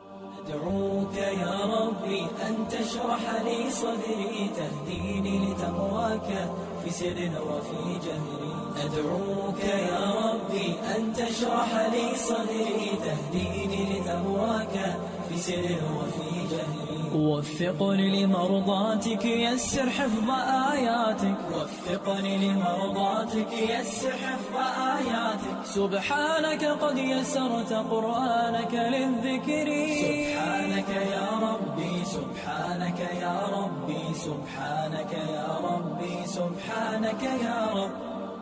أدعوك يا ربي أن تشرح لي صدري تهديني لتقواك في سر وفي جهري أدعوك يا ربي أن تشرح لي صدري تهديني لتقواك في سر وفي جهري وفقني لمرضاتك يسر حفظ آياتك وفقني لمرضاتك يسر حفظ آياتك سبحانك قد يسرت قرآنك للذكر سبحانك يا ربي سبحانك يا ربي سبحانك يا ربي سبحانك يا رب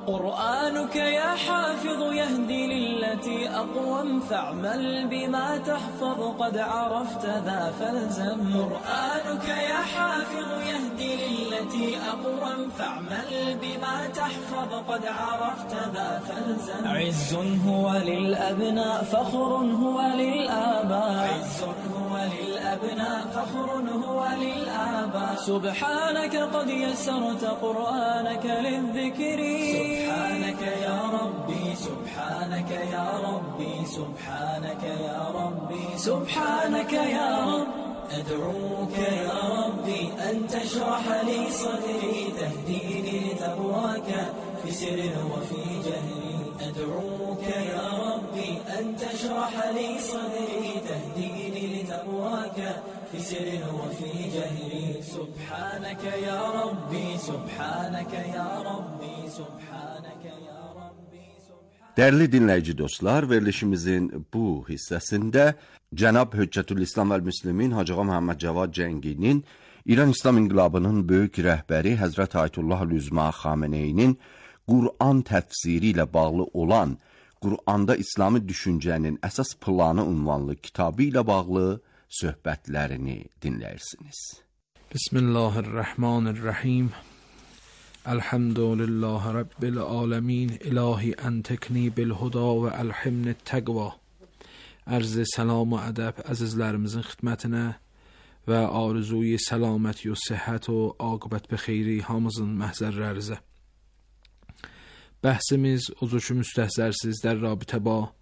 قرآنك يا حافظ يهدي للتي أقوم فاعمل بما تحفظ قد عرفت ذا فالزم قرآنك يا حافظ يهدي للتي أقوم فاعمل بما تحفظ قد عرفت ذا فالزم عز هو للأبناء فخر هو للآباء عز هو للأبناء فخر هو للآباء سبحانك قد يسرت قرآنك للذكر سبحانك يا ربي سبحانك يا ربي سبحانك يا ربي سبحانك يا رب أدعوك يا ربي أن تشرح لي صدري تهديني لتقواك في سر وفي جهري أدعوك يا ربي أن تشرح لي صدري تهديني لتقواك في سر وفي جهري سبحانك يا ربي سبحانك يا ربي سبحانك يا ربي Dərli dinləyici dostlar, verilişimizin bu hissəsində Cənab Höccətülislam vəl-Müslimin Hacığa Muhammed Cavad Cənginin İran İslam İnqilabının böyük rəhbəri Həzrət Ayətullah Üzma Xameneyinin Qur'an təfsiri ilə bağlı olan Qur'anda İslami düşüncənin əsas planı ünvanlı kitabı ilə bağlı söhbətlərini dinləyirsiniz. Bismillahirrahmanirrahim. Elhamdülillah Rabbil alemin. İlahi entekni bil huda və elhimni təqva. Ərz-i səlam və ədəb əzizlərimizin xidmətinə və arzuyu səlamət və səhhət və aqibət bi xeyri hamımızın məhzərlərizə. Bəhsimiz ozucu müstəhzərsiz در رابطه با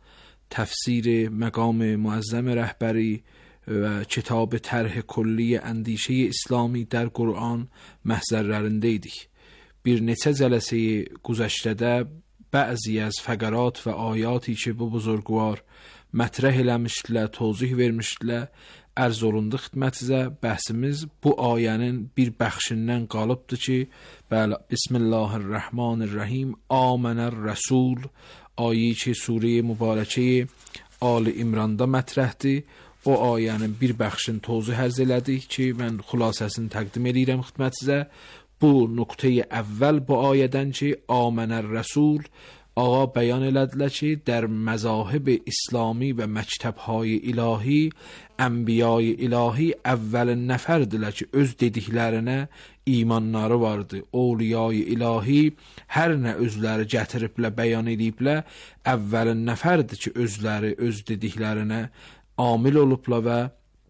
تفسیر مقام معظم رهبری و کتاب طرح کلی اندیشه اسلامی در قرآن محضرlərindəydik. Bir neçə cələsəyi güzəştədə bəzi az fəqarat və ayati ki bu buzurgvar mətrəh eləmişdilər, tozih vermişdilər, ərz olundu xidmətinizə. Bəhsimiz bu ayənin bir bəxşindən qalıbdır ki, bəli, Bismillahirrahmanirrahim, Amenər Rəsul ayi ki sure-i mübarəkəyi Ali İmranda mətrəhdir. O ayənin bir bəxşin tozih ərz elədik ki, mən xülasəsini təqdim edirəm xidmətinizə. Bu nöqtəyi əvvəl bu ayədən ki, Amenər Rəsul ağa bəyan elədilər ki, در مذاهب İslami və məktəbهای ilahi, ənbiyayı ilahi əvvəlin nəfərdirlər ki, öz dediklərinə imanları vardı. Oliyayı ilahi hər nə özləri gətiriblə, bəyan ediblə, əvvəlin nəfərdir ki, özləri öz dediklərinə amil olubla və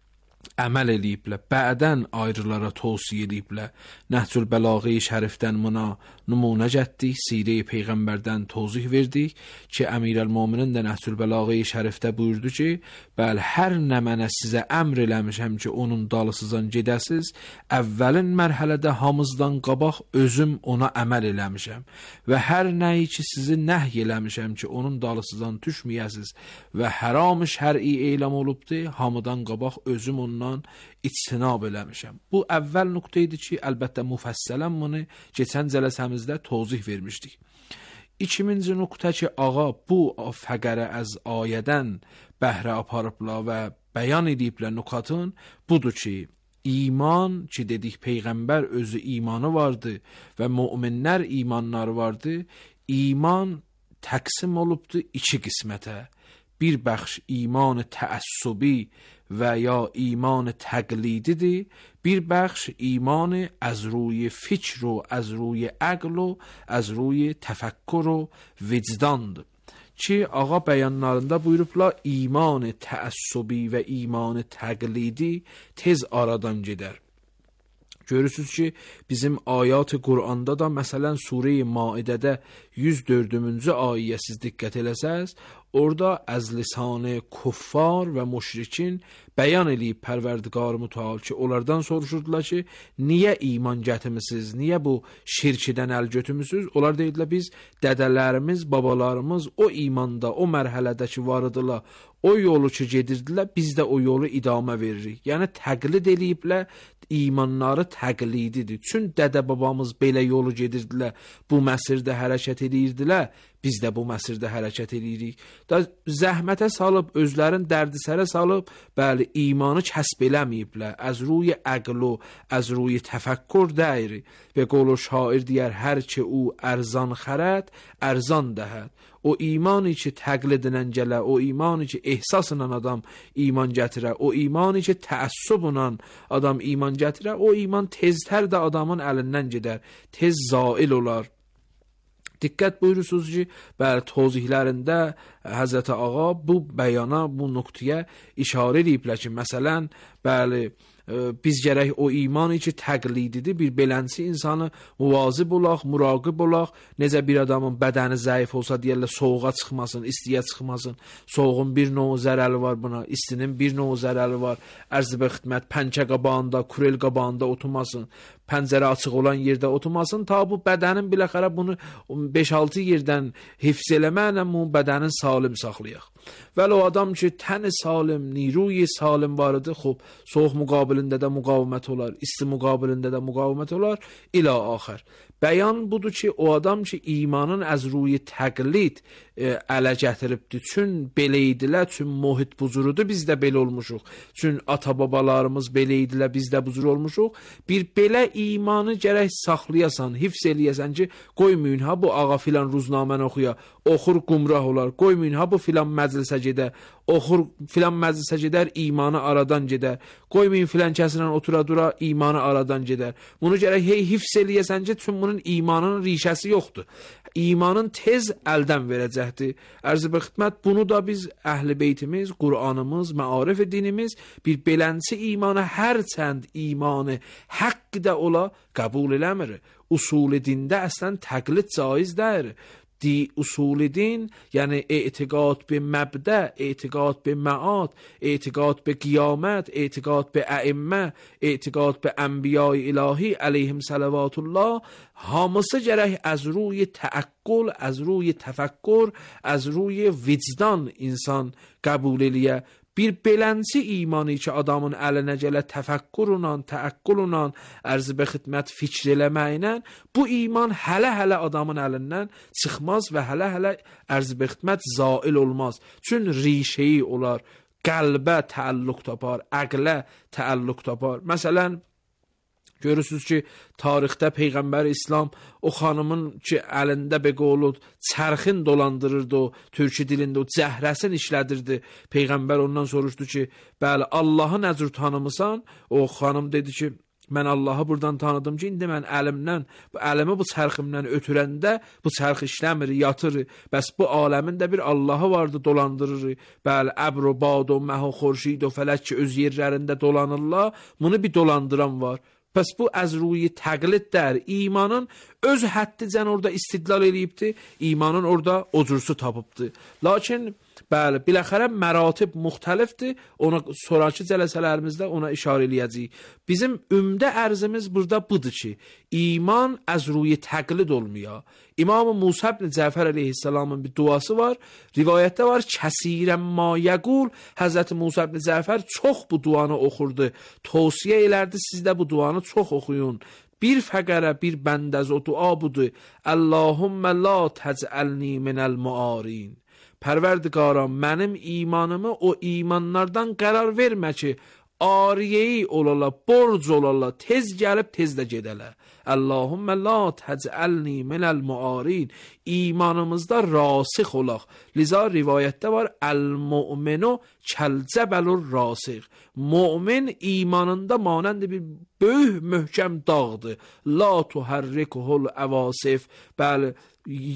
əməl ediblə, bədən ayrılara tövsiyə ediblə. Nəhcül Bəlağə-i Şərifdən buna nümunə gətdik, Sirə-i Peyğəmbərdən tozih verdik ki, Əmirəl-Möminin də Nəhcül Bəlağə-i Şərifdə buyurdu ki, bəli, hər nə mənə sizə əmr eləmişəm ki, onun dalısızdan gedəsiz, əvvəlin mərhələdə hamızdan qabaq özüm ona əməl eləmişəm və hər nəyi ki, sizi nəhy eləmişəm ki, onun dalısızdan düşməyəsiz və həram-ı şər'i eyləm olubdur, hamıdan qabaq özüm ondan içtinab eləmişəm. Bu əvvəl nöqtə idi ki, əlbəttə müfəssələn bunu keçən cələsəmizdə tozih vermişdik. İkinci nöqtə ki, ağa bu fəqərə az ayədən bəhrə aparıbla və bəyan ediblə nöqatın budur ki, iman ki dedik Peyğəmbər özü imanı vardı və müminlər imanları vardı. İman təqsim olubdur iki qismətə. Bir bəxş iman təəssübi və ya iman təqlididir. Bir bəxş iman از روی فکر و از روی عقل و از روی تفکر و وجدانdır. ki, ağa bəyanlarında buyurublar, iman təəssübi və iman təqlidi tez aradan gedər. Görürsünüz ki, bizim ayat-ı Qur'anda da, məsələn, Sure-i Maidədə yüz dördüncü ayəyə siz diqqət eləsəz, orada az lisanı kuffar və müşrikin bəyan eləyib Pərverdigar Mütəal ki, onlardan soruşurdular ki, niyə iman gətirmisiniz, niyə bu şirkidən əl götürmüsünüz? Onlar deyidilər, biz dədələrimiz, babalarımız o imanda, o mərhələdə ki, var idilər, o yolu ki, gedirdilər, biz də o yolu idamə veririk. Yəni, təqlid eləyiblər, imanları təqlididir. Çün dədə babamız belə yolu gedirdilər, bu məsirdə hərəkət edirdilər, biz də bu məsirdə hərəkət edirik. Da zəhmətə salıb, özlərin dərdisərə salıb, bəli, imanı kəsb eləməyiblər. Az ruy əql, az ruy təfəkkür deyir. Və qolu şair deyər, hər ki o ərzan xərət, ərzan dəhət. O imani ki təqlidindən gələ, o imani ki ehsasla adam iman gətirə, o imani ki təəssüblə adam iman gətirə, o iman teztər də adamın əlindən gedər, tez zail olar. Diqqət buyurursunuz ki, bəli, tozihlərində Həzrəti Ağa bu bəyana, bu nöqtəyə işarə ediblər ki, məsələn, bəli, biz gərək o imani ki təqlididir, bir belənsi insanı muvazib olaq, muraqib olaq, necə bir adamın bədəni zəif olsa deyərlər, soğuğa çıxmasın, istiyə çıxmasın, soğuğun bir növ zərəli var buna, istinin bir növ zərəli var, ərzibə xidmət, pəncə qabağında, kurel qabağında oturmasın, pəncərə açıq olan yerdə oturmasın, ta bu bədənin biləxərə bunu beş altı yerdən hifz eləməklə bu bədənin salim saxlayaq. Vəli o adam ki, təni salim, niruyi salim var idi, xub, soğuq müqabilində də müqavimət olar, isti müqabilində də müqavimət olar, ilə axır. Bəyan budur ki, o adam ki, imanın az ruyi təqlid e, ələ gətiribdir. Çün belə idilər, çün muhit buzurudur, biz də belə olmuşuq. Çün ata-babalarımız belə idilər, biz də buzur olmuşuq. Bir belə imanı gərək saxlayasan, hifz eləyəsən ki, qoymayın ha bu ağa filan ruznaməni oxuya, oxur qumrah olar, qoymayın ha bu filan məclisə gedər, oxur filan məclisə gedər, imanı aradan gedər, qoymayın filan kəsilə otura dura, imanı aradan gedər. Bunu gərək hey hifz eləyəsən ki, çün bunun imanın rişəsi yoxdur. İmanın tez əldən verəcəkdir. Ərzibə xidmət, bunu da biz əhl-i beytimiz, Qur'anımız, məarif dinimiz bir belənsi imanı, hərçənd imanı haqq da ola qəbul eləmir. Usul dində əslən təqlid caiz deyir. Di usul din, yəni etiqad be məbdə, etiqad be məad, etiqad be qiyamət, etiqad be əimmə, etiqad be ənbiya-i ilahi əleyhim salavatullah, hamısı gərək az ruy təəqqül, az ruy təfəkkür, az ruy vicdan insan qəbul eləyə. Bir belənsi imani ki, adamın əlinə gələ təfəkkürlə, təəqqüllə, ərzibə xidmət fikr eləməklə, bu iman hələ-hələ adamın əlindən çıxmaz və hələ-hələ ərzibə xidmət zail olmaz. Çün rişəyi olar, qəlbə təəlluq tapar, əqlə təəlluq tapar. Məsələn, görürsünüz ki, tarixdə Peyğəmbər İslam o xanımın ki, əlində beqolud, çərxin dolandırırdı o, türkü dilində o cəhrəsin işlədirdi. Peyğəmbər ondan soruşdu ki, bəli, Allahı nə cür tanımısan? O xanım dedi ki, mən Allahı buradan tanıdım ki, indi mən əlimdən, bu əlimi bu çərximdən ötürəndə bu çərx işləmir, yatır. Bəs bu aləmin də bir Allahı vardı, dolandırır. Bəli, əbr o, bad o, məh o, xorşid o, fələk ki, öz yerlərində dolanırlar. Bunu bir dolandıran var. Pəs bu az ruyi təqlid dər, imanın öz həddicən orada istidlal eləyibdir, imanın orada ocursu tapıbdır. Lakin, bəli, biləxərə məratib müxtəlifdir, ona sonraki cələsələrimizdə ona işarə eləyəcəyik. Bizim ümdə ərzimiz burada budur ki, iman az ruyi təqlid olmuyor. İmam Musa ibn Cəfər əleyhissalamın bir duası var, rivayətdə var, kəsirən ma yəqul, Həzrəti Musa ibn Cəfər çox bu duanı oxurdu, tavsiyə elərdi, siz də bu duanı çox oxuyun. Bir fəqərə, bir bəndəz o dua budur, Allahümmə la təcəlni minəl muarin. Pərverdiqaram, mənim imanımı o imanlardan qərar vermə ki, ariyeyi olala, borc olala, tez gəlib tez də gedələ. Allahümmə la təcəlni minəl muarin. İmanımızda rasix olaq. Liza rivayətdə var, əl-mu'minu kəl-cəbəlur rasix. Mu'min imanında manəndə bir böyük möhkəm dağdır. La tuhərrikuhul əvasif. Bəli,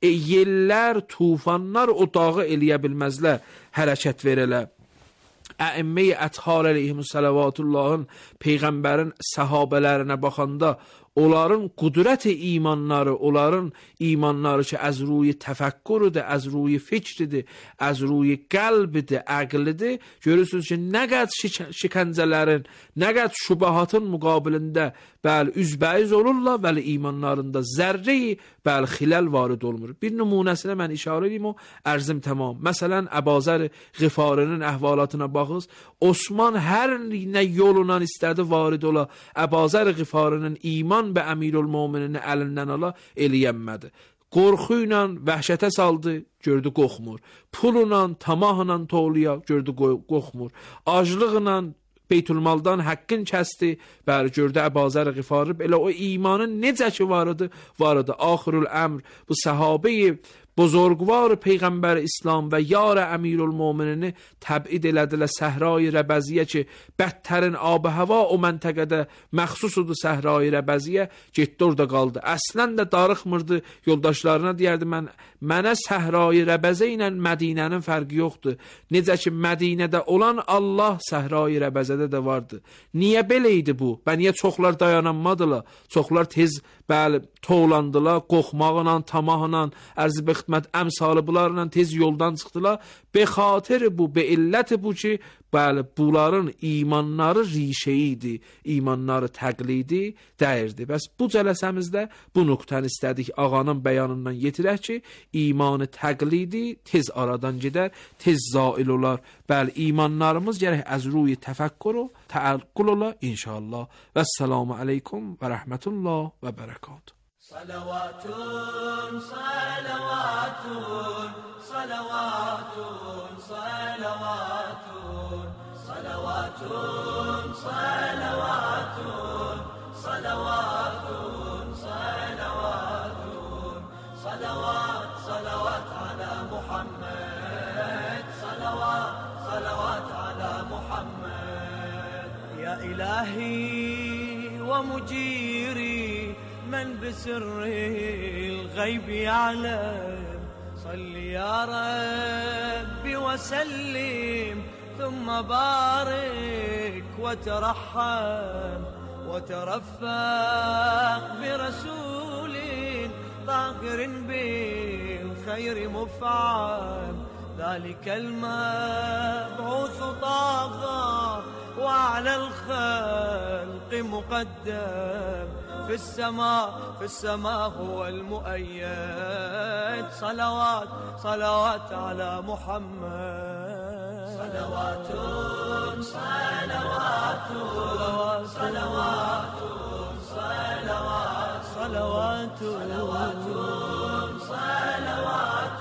e, yellər, tufanlar o dağı eləyə bilməzlər, hərəkət verələr. Əimmə-i əthar əleyhimussəlavatıllahın, Peyğəmbərin səhabələrinə baxanda onların qudrət imanları, onların imanları ki, az ruy təfəkkürüdür, az ruy fikridir, az ruy qəlbidir, əqlidir. Görürsünüz ki, nə qədər şik şikəncələrin, nə qədər şübahatın müqabilində bəli, üzbəyiz olurlar, bəli, imanlarında zərri, bəli, xiləl varid olmur. Bir nümunəsinə mən işarə edeyim o, ərzim tamam. Məsələn, Əbazər Ğifarinin əhvalatına baxız, Osman hər nə yolundan istədi varid ola, Əbazər Ğifarinin iman və Əmirül-Möminin əlindən ala eləyənmədi. Qorxu ilə vəhşətə saldı, gördü qorxmur. Pulla, tamahla toluya, gördü qorxmur. Aclıqla Beytülmaldan həqqin kəsdi, bəli, gördü Əbazər Ğifarı, elə o imanın necə ki varıdı, varıdı. Axirül əmr, bu səhabeyi buzurgvar Peyğəmbər İslam və yar Əmirül-Möminini təbid elədilər səhra-i Rəbəziyə ki, bədtərin ab-hava o məntəqədə məxsusudur səhra-i Rəbəziyə, getdi orada qaldı. Əslən də darıxmırdı, yoldaşlarına deyərdi, mən, mənə səhra-i Rəbəzə ilə Mədinənin fərqi yoxdur. Necə ki, Mədinədə olan Allah səhra-i Rəbəzədə də vardı. Niyə belə idi bu? Və niyə çoxlar dayananmadılar? Çoxlar tez, bəli, toğlandılar, qorxmağla, tamahla, ərzi xidmət əmsalı bunlarla tez yoldan çıxdılar. Be xatiri bu, be illəti bu ki, bəli, bunların imanları rişəyi idi, imanları təqlidi dəyirdi. Bəs bu cələsəmizdə bu nöqtəni istədik ağanın bəyanından yetirək ki, imanı təqlidi tez aradan gedər, tez zail olar. Bəli, imanlarımız gərək az ruy təfəkkür o, təəqqül ola inşallah. Və səlamu aleykum və rəhmətullah və bərəkatuhu. صلوات صلوات صلوات صلوات صلوات صلوات صلوات صلوات صلوات صلوات على محمد صلوات صلوات على محمد يا إلهي ومجيري من بسر الغيب يعلم صل يا ربي وسلم ثم بارك وترحم وترفق برسول طاهر بالخير مفعم ذلك المبعوث طاغى وعلى الخلق مقدم في السماء في السماء هو المؤيد صلوات صلوات على محمد صلوات صلوات صلوات صلوات صلوات صلوات صلوات صلوات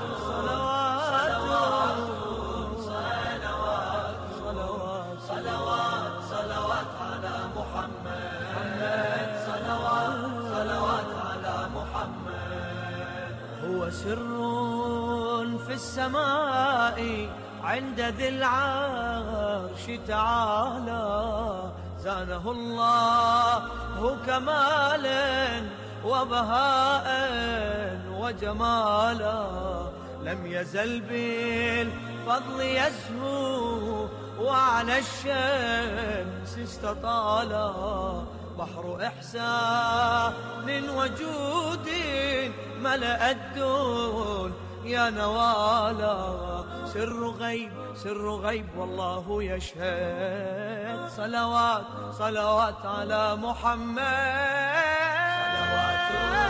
صلوات صلوات صلوات على محمد صلوات صلوات على محمد هو سر في السماء عند ذي العرش تعالى زانه الله كمالا وبهاء وجمالا لم يزل بالفضل يزهو وعلى الشمس استطالا بحر إحسان وجود ملأ الدون يا نوالا سر غيب سر غيب والله يشهد صلوات صلوات على محمد